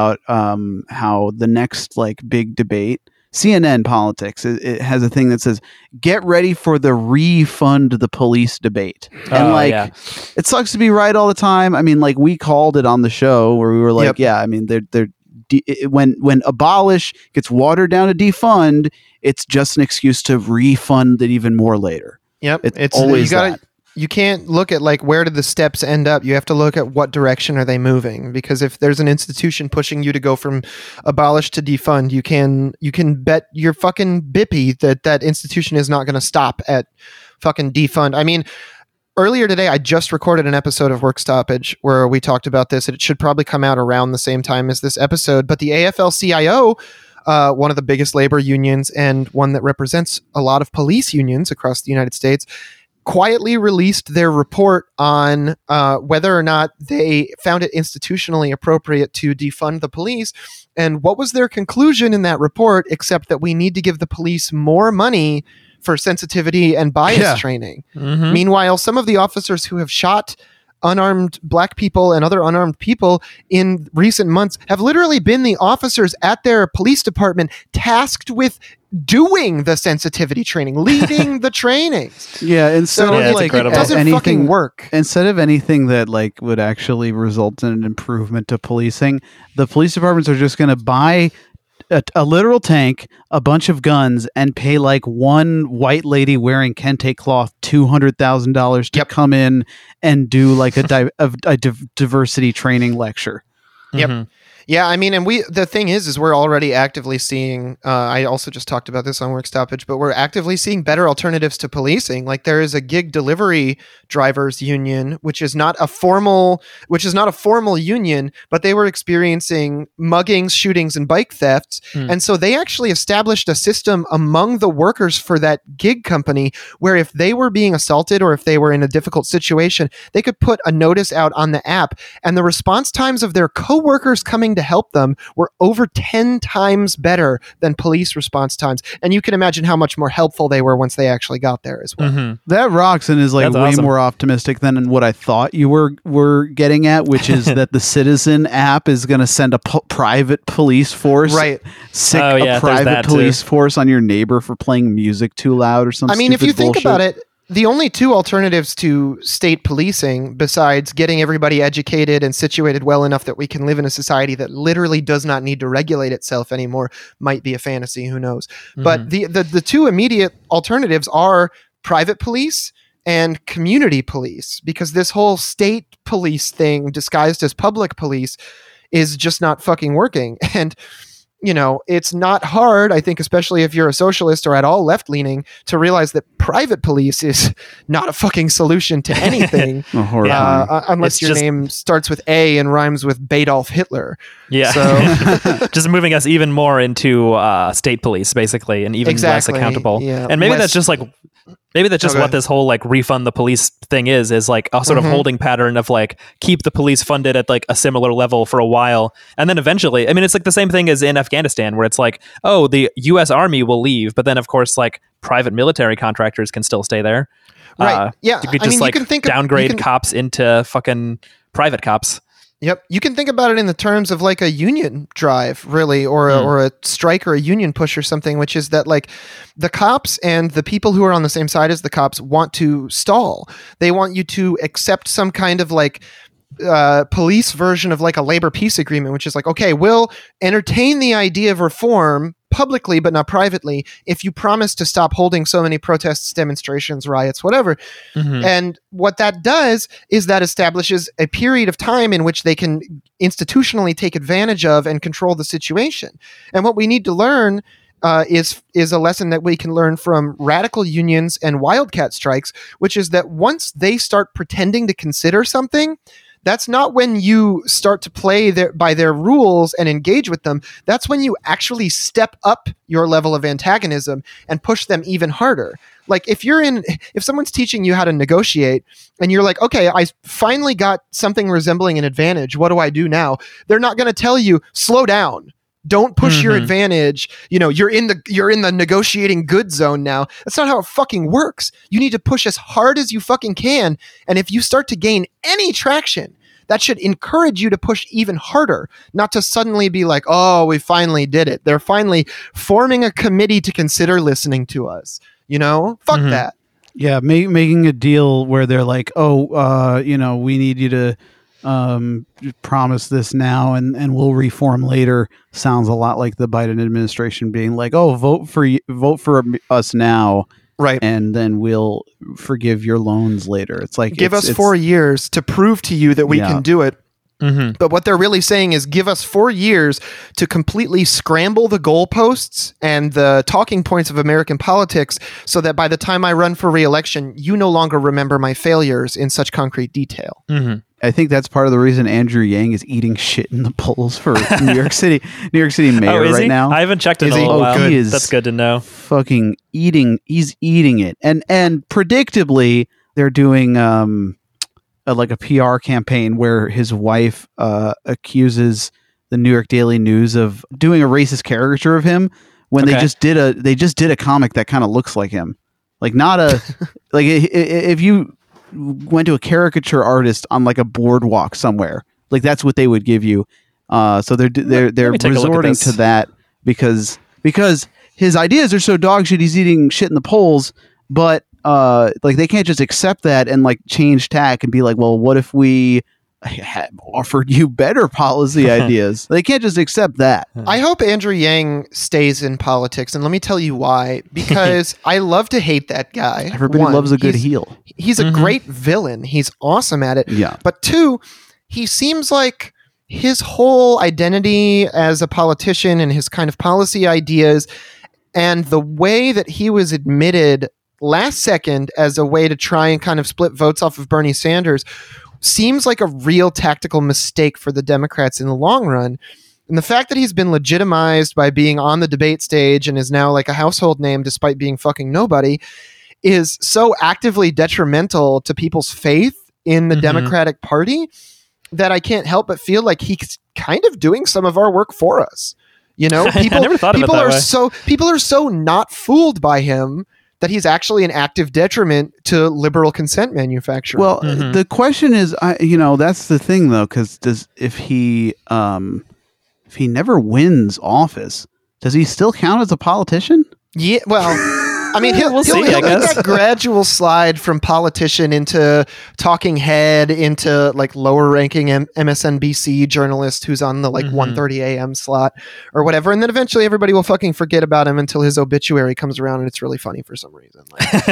about um, how the next like big debate, C N N Politics, it, it has a thing that says, "Get ready for the refund the police debate." And Oh, like, yeah. it sucks to be right all the time. I mean, like we called it on the show where we were like, Yep. yeah, I mean, they're they're de- it- when when abolish gets watered down to defund, it's just an excuse to refund it even more later. Yep. It's It's always you gotta that. you can't look at like where did the steps end up. You have to look at what direction are they moving, because if there's an institution pushing you to go from abolish to defund, you can you can bet your fucking bippy that that institution is not going to stop at fucking defund. I mean, earlier today I just recorded an episode of Work Stoppage where we talked about this. It should probably come out around the same time as this episode, but the A F L C I O, uh, one of the biggest labor unions and one that represents a lot of police unions across the United States, quietly released their report on uh, whether or not they found it institutionally appropriate to defund the police. And what was their conclusion in that report, except that we need to give the police more money for sensitivity and bias Yeah. training. Mhm. Meanwhile, some of the officers who have shot unarmed black people and other unarmed people in recent months have literally been the officers at their police department tasked with doing the sensitivity training, leading the trainings. Yeah, instead So Yeah, of it's it, like incredible. it doesn't anything fucking work. instead of anything that like would actually result in an improvement to policing, the police departments are just going to buy a, a literal tank, a bunch of guns, and pay like one white lady wearing kente cloth two hundred thousand dollars to Yep. come in and do like a, di- a, a div- diversity training lecture. Yep. Mhm. Yeah, I mean, and we the thing is, is we're already actively seeing. Uh, I also just talked about this on Work Stoppage, but we're actively seeing better alternatives to policing. Like there is a gig delivery drivers union, which is not a formal, which is not a formal union, but they were experiencing muggings, shootings, and bike thefts, Hmm. and so they actually established a system among the workers for that gig company where if they were being assaulted or if they were in a difficult situation, they could put a notice out on the app, and the response times of their coworkers coming to help them were over ten times better than police response times. And you can imagine how much more helpful they were once they actually got there as well. Mhm. That rocks and is like That's way awesome. more optimistic than what I thought you were were getting at, which is that the Citizen app is going to send a po- private police force, Right. Sick Oh, yeah, a there's private that, too. police force on your neighbor for playing music too loud or something. I mean, if you think about it, the only two alternatives to state policing, besides getting everybody educated and situated well enough that we can live in a society that literally does not need to regulate itself anymore, might be a fantasy. Who knows? But Mhm. the, the the two immediate alternatives are private police and community police, because this whole state police thing disguised as public police is just not fucking working. And you know, it's not hard, I think, especially if you're a socialist or at all left leaning, to realize that private police is not a fucking solution to anything. oh, horrifying. uh, unless It's your just- name starts with A and rhymes with Badolf Hitler. Yeah. So- just moving us even more into uh, state police, basically, and even Exactly, less accountable. yeah, And maybe less- that's just like maybe that's just Oh, go what ahead. this whole like refund the police thing is, is like a sort Mhm. of holding pattern of like keep the police funded at like a similar level for a while. And then eventually, I mean, it's like the same thing as in Afghanistan, where it's like, oh, the U S Army will leave, but then of course, like private military contractors can still stay there. Right. Uh, Yeah. you could I just mean, you like can think of- you downgrade can- cops into fucking private cops. Yep, you can think about it in the terms of like a union drive, really, or a, Hmm. or a strike or a union push or something, which is that like the cops and the people who are on the same side as the cops want to stall. They want you to accept some kind of like uh, police version of like a labor peace agreement, which is like, okay, we'll entertain the idea of reform publicly but not privately if you promise to stop holding so many protests, demonstrations, riots, whatever. Mhm. And what that does is that establishes a period of time in which they can institutionally take advantage of and control the situation. And what we need to learn uh, is is a lesson that we can learn from radical unions and wildcat strikes, which is that once they start pretending to consider something, that's not when you start to play their, by their rules and engage with them. That's when you actually step up your level of antagonism and push them even harder. Like if you're in, if someone's teaching you how to negotiate and you're like, okay, I finally got something resembling an advantage. What do I do now? They're not going to tell you, slow down. Don't push your Mhm. advantage. You know, you're in the you're in the negotiating good zone now. That's not how it fucking works. You need to push as hard as you fucking can. And if you start to gain any traction, that should encourage you to push even harder, not to suddenly be like, oh, we finally did it. They're finally forming a committee to consider listening to us. You know, fuck Mhm. that. Yeah, ma- making a deal where they're like, oh, uh, you know, we need you to um, promise this now and, and we'll reform later sounds a lot like the Biden administration being like, oh, vote for y- vote for us now. Right. And then we'll forgive your loans later. It's like Give it's, us it's, four years to prove to you that we Yeah. can do it. Mm-hmm. But what they're really saying is give us four years to completely scramble the goalposts and the talking points of American politics so that by the time I run for re-election, you no longer remember my failures in such concrete detail. Mm-hmm. I think that's part of the reason Andrew Yang is eating shit in the polls for New York City, New York City mayor Oh, is right he? now. I haven't checked in Is a he? little Oh, while. good. He is That's good to know. fucking eating. He's eating it, and and predictably, they're doing um a, like a P R campaign where his wife uh accuses the New York Daily News of doing a racist caricature of him when they Okay. just did a they just did a comic that kind of looks like him, like not a like i- i- if you went to a caricature artist on like a boardwalk somewhere, like that's what they would give you. Uh, so they're they're they're me take a look at resorting this. to that because because his ideas are so dog shit. He's eating shit in the polls, but uh, like they can't just accept that and like change tack and be like, well, what if we had offered you better policy ideas? They can't just accept that. I hope Andrew Yang stays in politics, and let me tell you why. Because I love to hate that guy. Everybody One, loves a good he's- heel. He's a Mhm. great villain. He's awesome at it. Yeah. But two, he seems like his whole identity as a politician and his kind of policy ideas and the way that he was admitted last second as a way to try and kind of split votes off of Bernie Sanders seems like a real tactical mistake for the Democrats in the long run. And the fact that he's been legitimized by being on the debate stage and is now like a household name despite being fucking nobody is so actively detrimental to people's faith in the Mhm. Democratic Party that I can't help but feel like he's kind of doing some of our work for us. You know, I people, never thought of it people that are way. so people are so not fooled by him that he's actually an active detriment to liberal consent manufacturing. Well, Mhm. the question is, I you know, that's the thing though, because does if he um if he never wins office, does he still count as a politician? yeah, well, I mean, he'll, We'll he'll, see, he'll I make guess. that gradual slide from politician into talking head into like lower ranking M- MSNBC journalist who's on the like Mhm. one thirty a.m. slot or whatever. And then eventually everybody will fucking forget about him until his obituary comes around and it's really funny for some reason.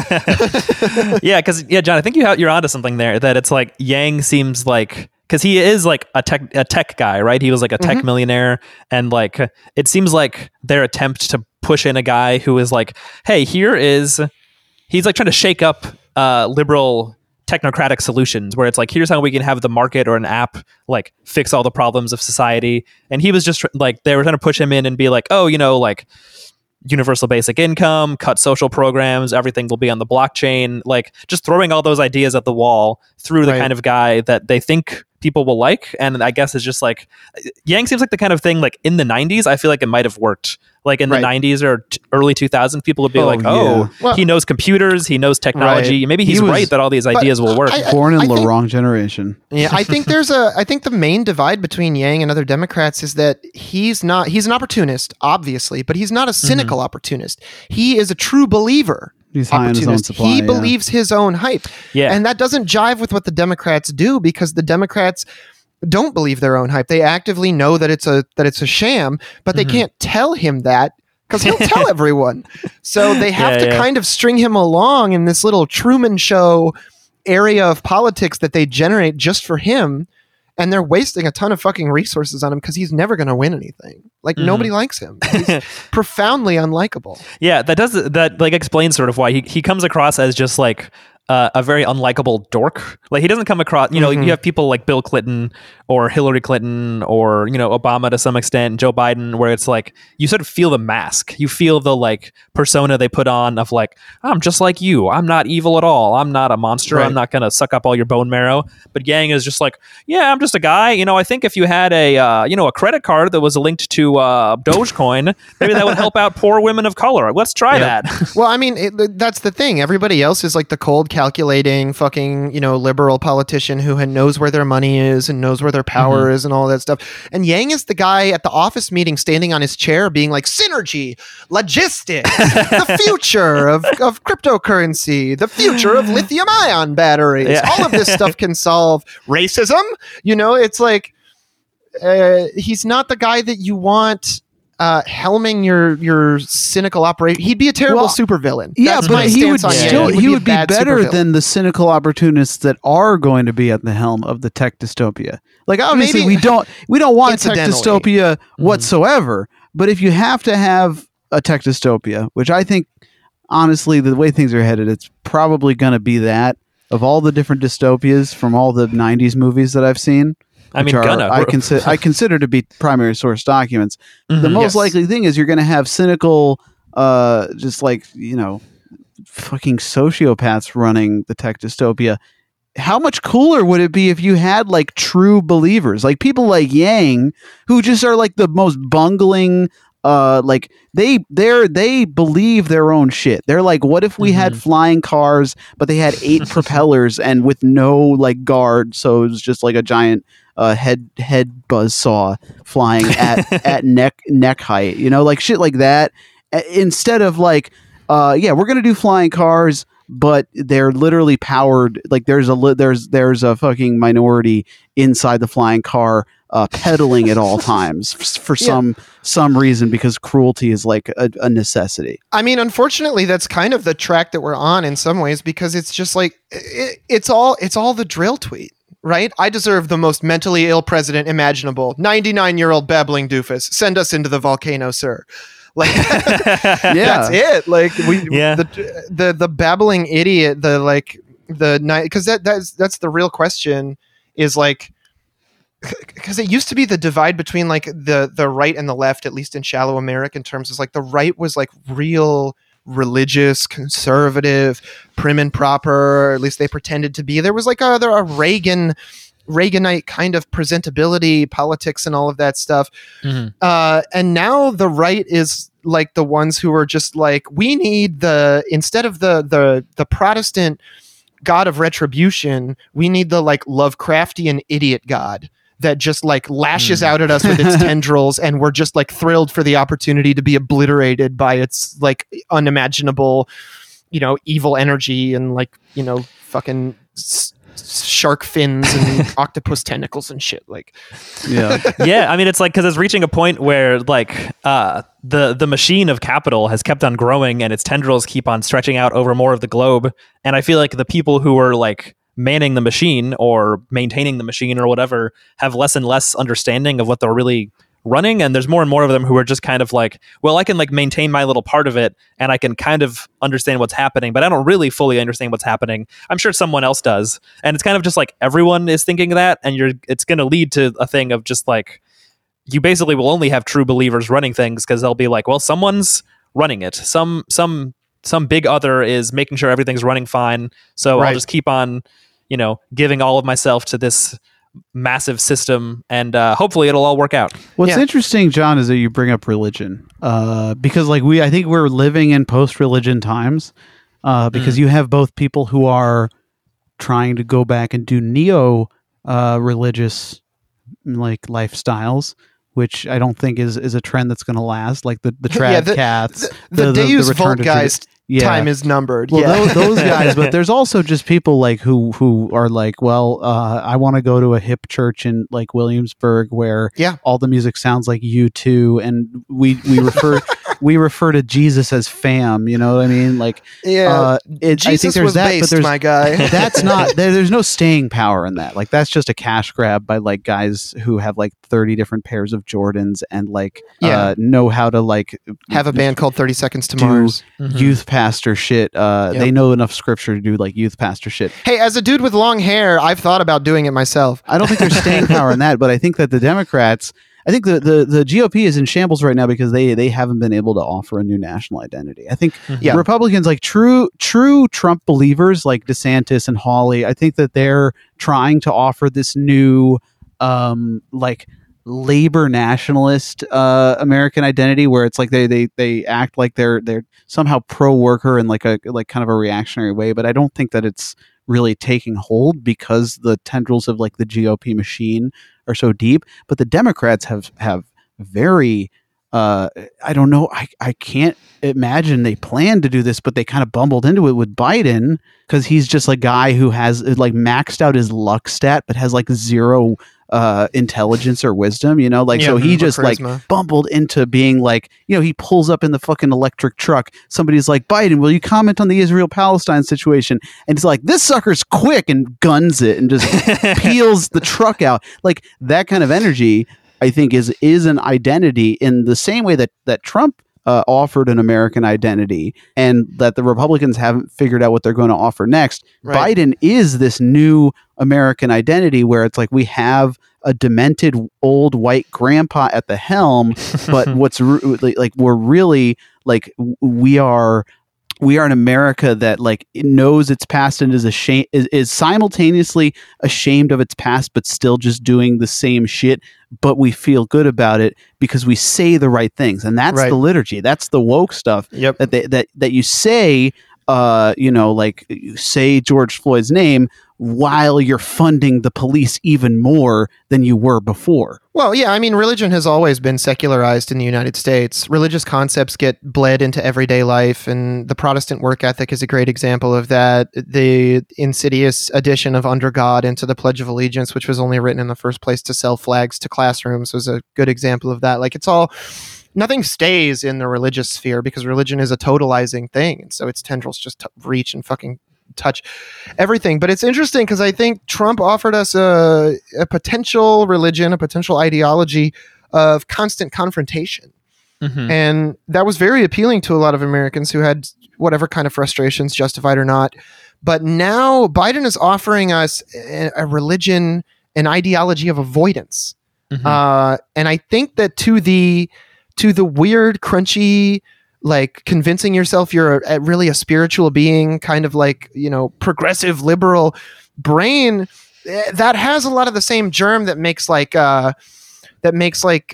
Like, Yeah, because yeah, John, I think you ha- you're onto something there. That it's like Yang seems like because he is like a tech a tech guy, right? He was like a tech Mhm. millionaire, and like it seems like their attempt to push in a guy who is like, hey, here is he's like trying to shake up uh, liberal technocratic solutions where it's like here's how we can have the market or an app like fix all the problems of society, and he was just tr- like they were trying to push him in and be like, oh, you know, like universal basic income, cut social programs, everything will be on the blockchain, like just throwing all those ideas at the wall through the Right. kind of guy that they think people will like. And I guess it's just like Yang seems like the kind of thing like in the nineties, I feel like it might have worked. Like in Right. the nineties or t- early two thousands, people would be Oh, like, yeah. oh, Well- he knows computers, he knows technology. Maybe He he's was- right that all these But ideas will work. I- Born in I the think- wrong generation. yeah, I think there's a. I think the main divide between Yang and other Democrats is that he's not. He's an opportunist, obviously, but he's not a cynical opportunist. He is a true believer. He's high on his own Opportunist. supply. he yeah. believes his own hype, yeah. and that doesn't jive with what the Democrats do because the Democrats don't believe their own hype. They actively know that it's a that it's a sham, but they Mhm. can't tell him that because he'll tell everyone. So they have Yeah, to yeah. kind of string him along in this little Truman Show area of politics that they generate just for him. And they're wasting a ton of fucking resources on him because he's never going to win anything. Like Mhm. nobody likes him. He's profoundly unlikable. Yeah, that does that like explains sort of why he, he comes across as just like uh, a very unlikable dork. Like he doesn't come across, you know, Mhm. you have people like Bill Clinton or Hillary Clinton or, you know, Obama to some extent, Joe Biden, where it's like you sort of feel the mask. You feel the like persona they put on of like, I'm just like you. I'm not evil at all. I'm not a monster. Right. I'm not going to suck up all your bone marrow. But Yang is just like, yeah, I'm just a guy. You know, I think if you had a, uh, you know, a credit card that was linked to uh, Dogecoin, maybe that would help out poor women of color. Let's try Yeah. that. Well, I mean, it, that's the thing. Everybody else is like the cold, calculating fucking, you know, liberal politician who had, knows where their money is and knows where their power mm-hmm. is and all that stuff. And Yang is the guy at the office meeting standing on his chair being like, synergy, logistics, the future of, of cryptocurrency, the future of lithium ion batteries. Yeah. All of this stuff can solve racism. You know, it's like, uh, he's not the guy that you want Uh, helming your your cynical operation. He'd be a terrible well, supervillain. Yeah, That's but my he would stance on still it. He would he be, would be better supervillain. than the cynical opportunists that are going to be at the helm of the tech dystopia. Like obviously Maybe, we don't we don't want a tech dystopia mm-hmm. whatsoever. But if you have to have a tech dystopia, which I think honestly the way things are headed, it's probably going to be that of all the different dystopias from all the nineties movies that I've seen. I mean, are, gonna. I consider I consider to be primary source documents. Mm-hmm, the most yes. likely thing is you're going to have cynical, uh, just like you know, fucking sociopaths running the tech dystopia. How much cooler would it be if you had like true believers, like people like Yang, who just are like the most bungling. Uh, like they they're they believe their own shit. They're like, what if we mm-hmm. had flying cars, but they had eight propellers and with no like guard, so it was just like a giant uh, head head buzz saw flying at at neck neck height, you know, like shit like that. Instead of like, uh, yeah, we're gonna do flying cars, but they're literally powered. Like there's a li- there's there's a fucking minority inside the flying car. Uh, pedaling at all times for, for yeah. some some reason because cruelty is like a, a necessity. I mean, unfortunately, that's kind of the track that we're on in some ways because it's just like it, it's all it's all the drill tweet, right? I deserve the most mentally ill president imaginable. ninety-nine year old babbling doofus. Send us into the volcano, sir. Like yeah. that's it. Like we yeah. the the the babbling idiot. The like the night because that that's that's the real question is like. Because it used to be the divide between like the the right and the left, at least in shallow America, in terms of like the right was like real religious, conservative, prim and proper, or at least they pretended to be. There was like a, there a Reagan Reaganite kind of presentability, politics, and all of that stuff. Mm-hmm. Uh, and now the right is like the ones who are just like, we need the instead of the the the Protestant God of retribution, we need the like Lovecraftian idiot God that just like lashes mm. out at us with its tendrils, and we're just like thrilled for the opportunity to be obliterated by its like unimaginable, you know, evil energy and like, you know, fucking s- shark fins and octopus tentacles and shit. Like, yeah, yeah. I mean, it's like because it's reaching a point where like uh, the the machine of capital has kept on growing, and its tendrils keep on stretching out over more of the globe. And I feel like the people who are like manning the machine or maintaining the machine or whatever have less and less understanding of what they're really running, and there's more and more of them who are just kind of like, well, I can like maintain my little part of it and I can kind of understand what's happening, but I don't really fully understand what's happening. I'm sure someone else does, and it's kind of just like everyone is thinking that, and you're it's going to lead to a thing of just like you basically will only have true believers running things because they'll be like, well, someone's running it, some some some big other is making sure everything's running fine, so right. I'll just keep on, you know, giving all of myself to this massive system, and uh, hopefully it'll all work out. What's yeah. interesting, John, is that you bring up religion, uh, because like we, I think we're living in post-religion times, uh, because mm. you have both people who are trying to go back and do neo uh, religious like lifestyles, which I don't think is is a trend that's going to last. Like the the trad yeah, the, cats, the, the, the Deus Vult guys. Yeah. Time is numbered. Well, yeah. those, those guys, but there's also just people like who who are like, well, uh, I want to go to a hip church in like Williamsburg where yeah. all the music sounds like U two, and we we refer we refer to Jesus as fam. You know what I mean? Like, yeah, uh, it, Jesus I think there's was that, based, but there's my guy. That's not there, there's no staying power in that. Like, that's just a cash grab by like guys who have like thirty different pairs of Jordans and like yeah. uh, know how to like have a band called thirty Seconds to Mars, mm-hmm. youth pastor shit. Uh, yep. They know enough scripture to do like youth pastor shit. Hey, as a dude with long hair, I've thought about doing it myself. I don't think there's staying power in that, but I think that the Democrats, I think the, the, the G O P is in shambles right now because they they haven't been able to offer a new national identity. I think yeah. Republicans, like true true Trump believers like DeSantis and Hawley, I think that they're trying to offer this new um, like labor nationalist uh, American identity, where it's like they they they act like they're they're somehow pro worker in like a like kind of a reactionary way. But I don't think that it's really taking hold because the tendrils of like the G O P machine are so deep. But the Democrats have have very uh, I don't know. I, I can't imagine they planned to do this, but they kind of bumbled into it with Biden because he's just a guy who has like maxed out his luck stat, but has like zero uh, intelligence or wisdom, you know, like, Yeah, so he just like charisma. bumbled into being like, you know, he pulls up in the fucking electric truck. Somebody's like, Biden, will you comment on the Israel Palestine situation? And he's like, this sucker's quick, and guns it and just peels the truck out. Like that kind of energy, I think is is an identity in the same way that that Trump uh, offered an American identity, and that the Republicans haven't figured out what they're going to offer next. Right. Biden is this new American identity where it's like we have a demented old white grandpa at the helm, but what's re- like we're really like we are. We are an America that like knows its past and is ashamed is, is simultaneously ashamed of its past, but still just doing the same shit. But we feel good about it because we say the right things, and that's Right. the liturgy. That's the woke stuff. Yep. That they, that that you say, uh, you know, like you say George Floyd's name while you're funding the police even more than you were before. Well, yeah, I mean, religion has always been secularized in the United States. Religious concepts get bled into everyday life, and the Protestant work ethic is a great example of that. The insidious addition of under God into the Pledge of Allegiance, which was only written in the first place to sell flags to classrooms, was a good example of that. Like, it's all... Nothing stays in the religious sphere because religion is a totalizing thing, and so its tendrils just t- reach and fucking touch everything. But it's interesting because I think Trump offered us a, a potential religion, a potential ideology of constant confrontation. Mhm. And that was very appealing to a lot of Americans who had whatever kind of frustrations, justified or not. But now Biden is offering us a, a religion, an ideology of avoidance. Mhm. Uh, and I think that to the to the weird, crunchy, like convincing yourself you're a, a really a spiritual being, kind of like, you know, progressive liberal brain, eh, that has a lot of the same germ that makes like uh, that makes like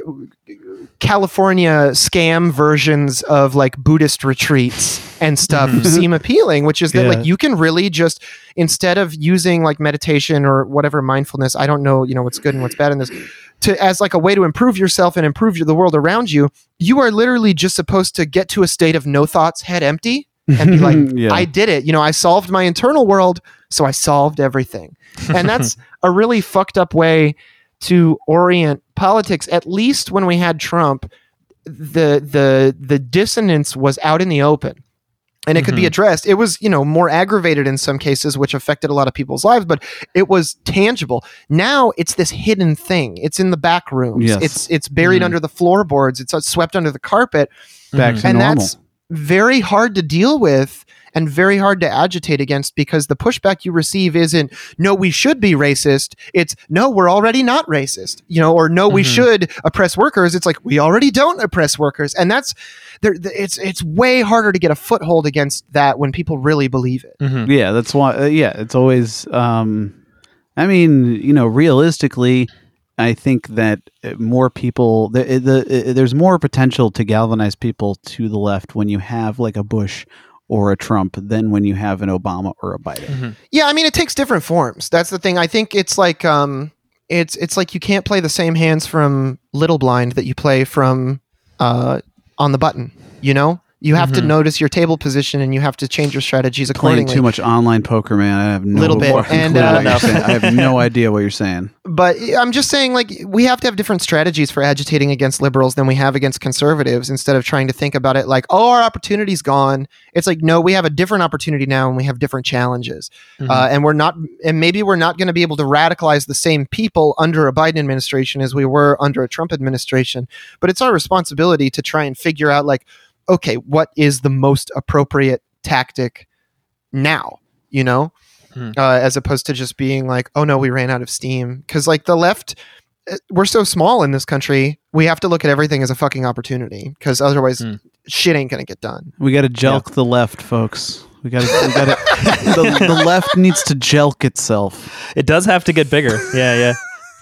California scam versions of like Buddhist retreats and stuff seem appealing, which is that Yeah. like you can really just, instead of using like meditation or whatever mindfulness, I don't know, you know, what's good and what's bad in this, to as like a way to improve yourself and improve your, the world around you, you are literally just supposed to get to a state of no thoughts, head empty, and be like, Yeah. I did it. You know, I solved my internal world, so I solved everything. And that's a really fucked up way to orient politics. At least when we had Trump, the the the dissonance was out in the open. And it could be Mhm. addressed. It was, you know, more aggravated in some cases, which affected a lot of people's lives, but it was tangible. Now it's this hidden thing. It's in the back rooms. Yes. It's it's buried Mhm. under the floorboards. It's uh, swept under the carpet. Back Mhm. to And normal. that's very hard to deal with and very hard to agitate against, because the pushback you receive isn't, no, we should be racist. It's, no, we're already not racist, you know, or no, we Mhm. should oppress workers. It's like, we already don't oppress workers. And that's, there. it's it's way harder to get a foothold against that when people really believe it. Mhm. Yeah, that's why. Uh, yeah, it's always. Um, I mean, you know, realistically, I think that uh, more people. The, the uh, there's more potential to galvanize people to the left when you have like a Bush or a Trump than when you have an Obama or a Biden. Mhm. Yeah, I mean, it takes different forms. That's the thing. I think it's like um, it's it's like you can't play the same hands from Little Blind that you play from uh, On the Button. You know, you have to Mhm. notice your table position and you have to change your strategies Playing accordingly. too much online poker, man. I have no Little bit. fucking And, clue uh, what you're saying. I have no idea what you're saying. But I'm just saying, like, we have to have different strategies for agitating against liberals than we have against conservatives, instead of trying to think about it like, oh, our opportunity's gone. It's like, no, we have a different opportunity now and we have different challenges. Mhm. Uh, and we're not, and maybe we're not going to be able to radicalize the same people under a Biden administration as we were under a Trump administration. But it's our responsibility to try and figure out, like, okay, what is the most appropriate tactic now, you know? Hmm. Uh, as opposed to just being like, oh no, we ran out of steam. Because like the left, uh, we're so small in this country, we have to look at everything as a fucking opportunity, because otherwise Hmm. shit ain't gonna get done. We got to jelk the left, folks. We got to. We got to. the, the left needs to jelk itself. It does have to get bigger. Yeah, yeah.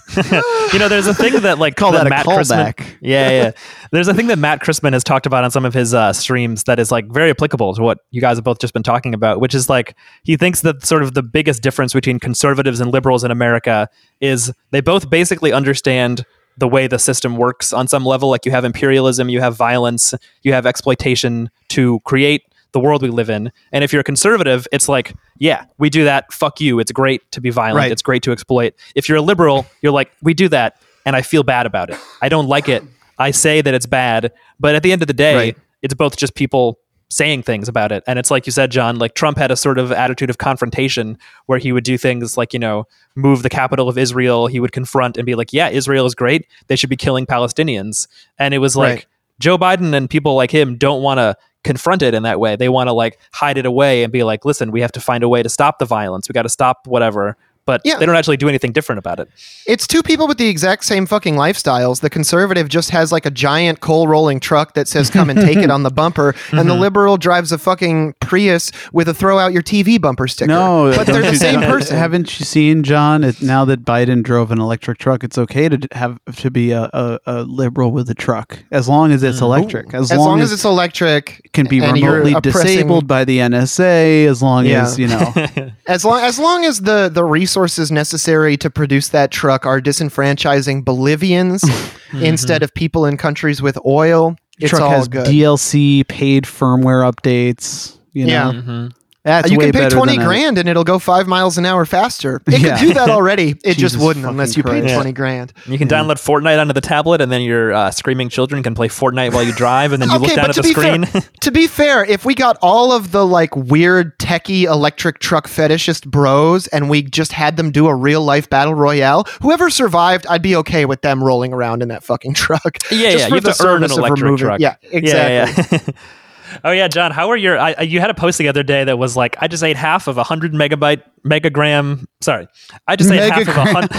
You know, there's a thing that like Call that a Matt callback. Christman, yeah, yeah. There's a thing that Matt Christman has talked about on some of his uh, streams that is like very applicable to what you guys have both just been talking about, which is like he thinks that sort of the biggest difference between conservatives and liberals in America is they both basically understand the way the system works on some level. Like you have imperialism, you have violence, you have exploitation to create the world we live in. And if you're a conservative, it's like, yeah, we do that. Fuck you. It's great to be violent. Right. It's great to exploit. If you're a liberal, you're like, we do that and I feel bad about it. I don't like it. I say that it's bad. But at the end of the day, Right. it's both just people saying things about it. And it's like you said, John, like Trump had a sort of attitude of confrontation where he would do things like, you know, move the capital of Israel. He would confront and be like, yeah, Israel is great. They should be killing Palestinians. And it was like Right. Joe Biden and people like him don't want to confront it in that way. They want to like hide it away and be like, listen, we have to find a way to stop the violence. We got to stop whatever. But Yeah. they don't actually do anything different about it. It's two people with the exact same fucking lifestyles. The conservative just has like a giant coal rolling truck that says come and take it on the bumper, and the liberal drives a fucking Prius with a throw out your T V bumper sticker. No, but they're don't the you- same don't- person. Haven't you seen, John? It, now that Biden drove an electric truck, it's okay to d- have to be a, a, a liberal with a truck as long as it's electric. As, As long as it's electric, it can be and you're remotely oppressing- disabled by the N S A. As long Yeah. as you know, As long as long as the the resources necessary to produce that truck are disenfranchising Bolivians instead of people in countries with oil, it's truck all has good. D L C paid firmware updates. You know, Yeah. Mm-hmm. that's you way can pay better twenty than a- grand and it'll go five miles an hour faster. It Yeah. could do that already. It just Jesus wouldn't unless you fucking paid Christ. twenty grand. You can download Fortnite onto the tablet, and then your uh, screaming children can play Fortnite while you drive, and then you look down at to the be screen. Fair, to be fair, if we got all of the like weird techie electric truck fetishist bros and we just had them do a real life battle royale, whoever survived, I'd be okay with them rolling around in that fucking truck. Yeah, Just yeah. for You the have to earn an service of electric removing- truck. Yeah, exactly. Yeah, yeah. Oh yeah, John. How are your? I, you had a post the other day that was like, I just ate half of a hundred megabyte megagram. Sorry, I just ate half of a hundred.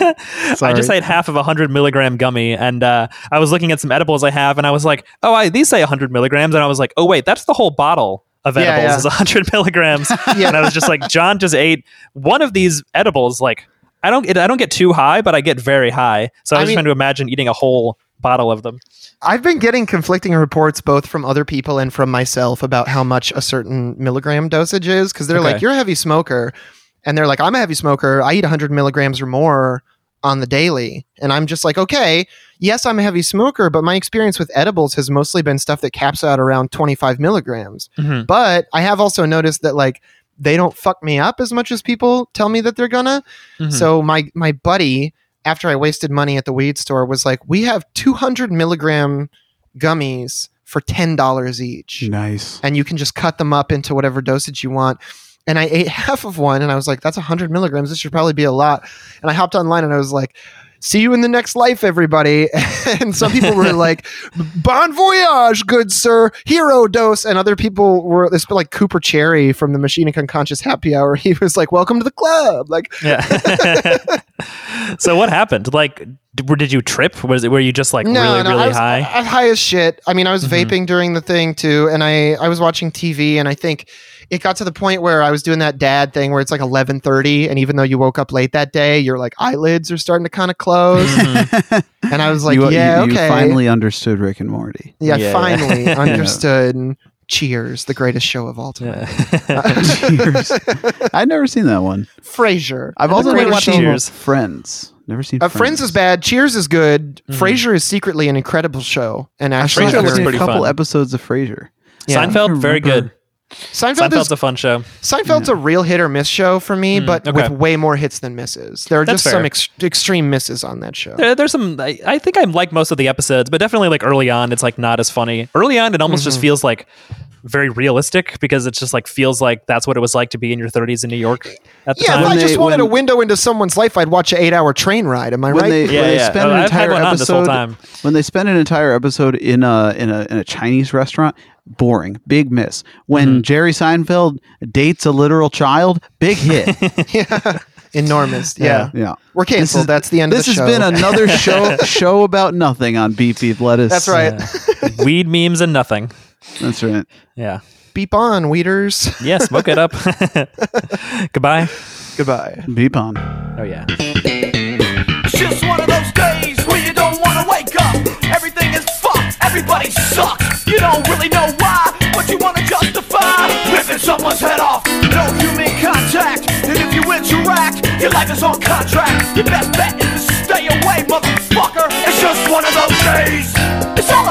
I Sorry. just ate half of a hundred milligram gummy, and uh, I was looking at some edibles I have, and I was like, oh, I, these say a hundred milligrams, and I was like, oh wait, that's the whole bottle of Yeah, edibles yeah. is a hundred milligrams. Yeah. And I was just like, John just ate one of these edibles. Like, I don't, it, I don't get too high, but I get very high. So I I was mean- trying to imagine eating a whole bottle of them. I've been getting conflicting reports both from other people and from myself about how much a certain milligram dosage is, because they're Okay. like, you're a heavy smoker. And they're like, I'm a heavy smoker. I eat one hundred milligrams or more on the daily. And I'm just like, okay, yes, I'm a heavy smoker, but my experience with edibles has mostly been stuff that caps out around twenty-five milligrams. Mhm. But I have also noticed that like they don't fuck me up as much as people tell me that they're gonna. Mhm. So my my buddy, after I wasted money at the weed store, was like, we have two hundred milligram gummies for ten dollars each. Nice. And you can just cut them up into whatever dosage you want. And I ate half of one and I was like, that's one hundred milligrams. This should probably be a lot. And I hopped online and I was like, see you in the next life, everybody. And some people were like, bon voyage, good sir, hero dose. And other people were, this like Cooper Cherry from the Machine and Unconscious Happy Hour. He was like, welcome to the club. Like, Yeah. So what happened? Like, d- did you trip? Was it were you just like no, really no, really I was, high? I, I- high as shit. I mean, I was Mhm. vaping during the thing too, and I I was watching T V, and I think it got to the point where I was doing that dad thing where it's like eleven thirty, and even though you woke up late that day, your like eyelids are starting to kind of close, Mhm. and I was like, you, yeah, you, okay, you finally understood Rick and Morty. yeah, Yeah. finally understood. And Cheers, the greatest show of all time. Yeah. Cheers. I've never seen that one. Frasier. I've The also never greatest seen show- Cheers. Friends. Never seen Uh, Friends is bad. Cheers is good. Mhm. Frasier is secretly an incredible show, and I've actually Frasier Frasier looks seen a pretty couple fun. episodes of Frasier. Yeah. Seinfeld, very good. Seinfeld Seinfeld's is a fun show. Seinfeld's a real hit or miss show for me, Mm, but okay. with way more hits than misses. There are That's just some fair. ex- extreme misses on that show. There, there's some. I, I think I like most of the episodes, but definitely like early on, it's like not as funny. Early on, it almost just Mhm. feels like very realistic because it just like feels like that's what it was like to be in your thirties in New York at the Yeah, if time. I When just they- wanted a when- window into someone's life, I'd watch an eight-hour train ride. Am I When right? they, Yeah, when they yeah. spend Oh, an I've had entire one on this whole episode, time. when they spend an entire episode in a in a in a Chinese restaurant, boring, big miss. When Mhm. Jerry Seinfeld dates a literal child, big hit. yeah, enormous. Yeah, Yeah, we're This canceled. is- That's the end this of the has show. been another show show about nothing on Beep Beep Lettuce. That's right. Yeah. Weed memes and nothing. That's right. Yeah. Beep on, weeders. Yeah. Smoke it up. Goodbye. Goodbye. Beep on. Oh yeah. It's just one of those days where you don't wanna wake up. Everything is fucked, everybody sucks. You don't really know why, but you wanna justify ripping someone's head off. No human contact, and if you interact, your life is on contract. Your best bet is to stay away, motherfucker. It's just one of those days. It's all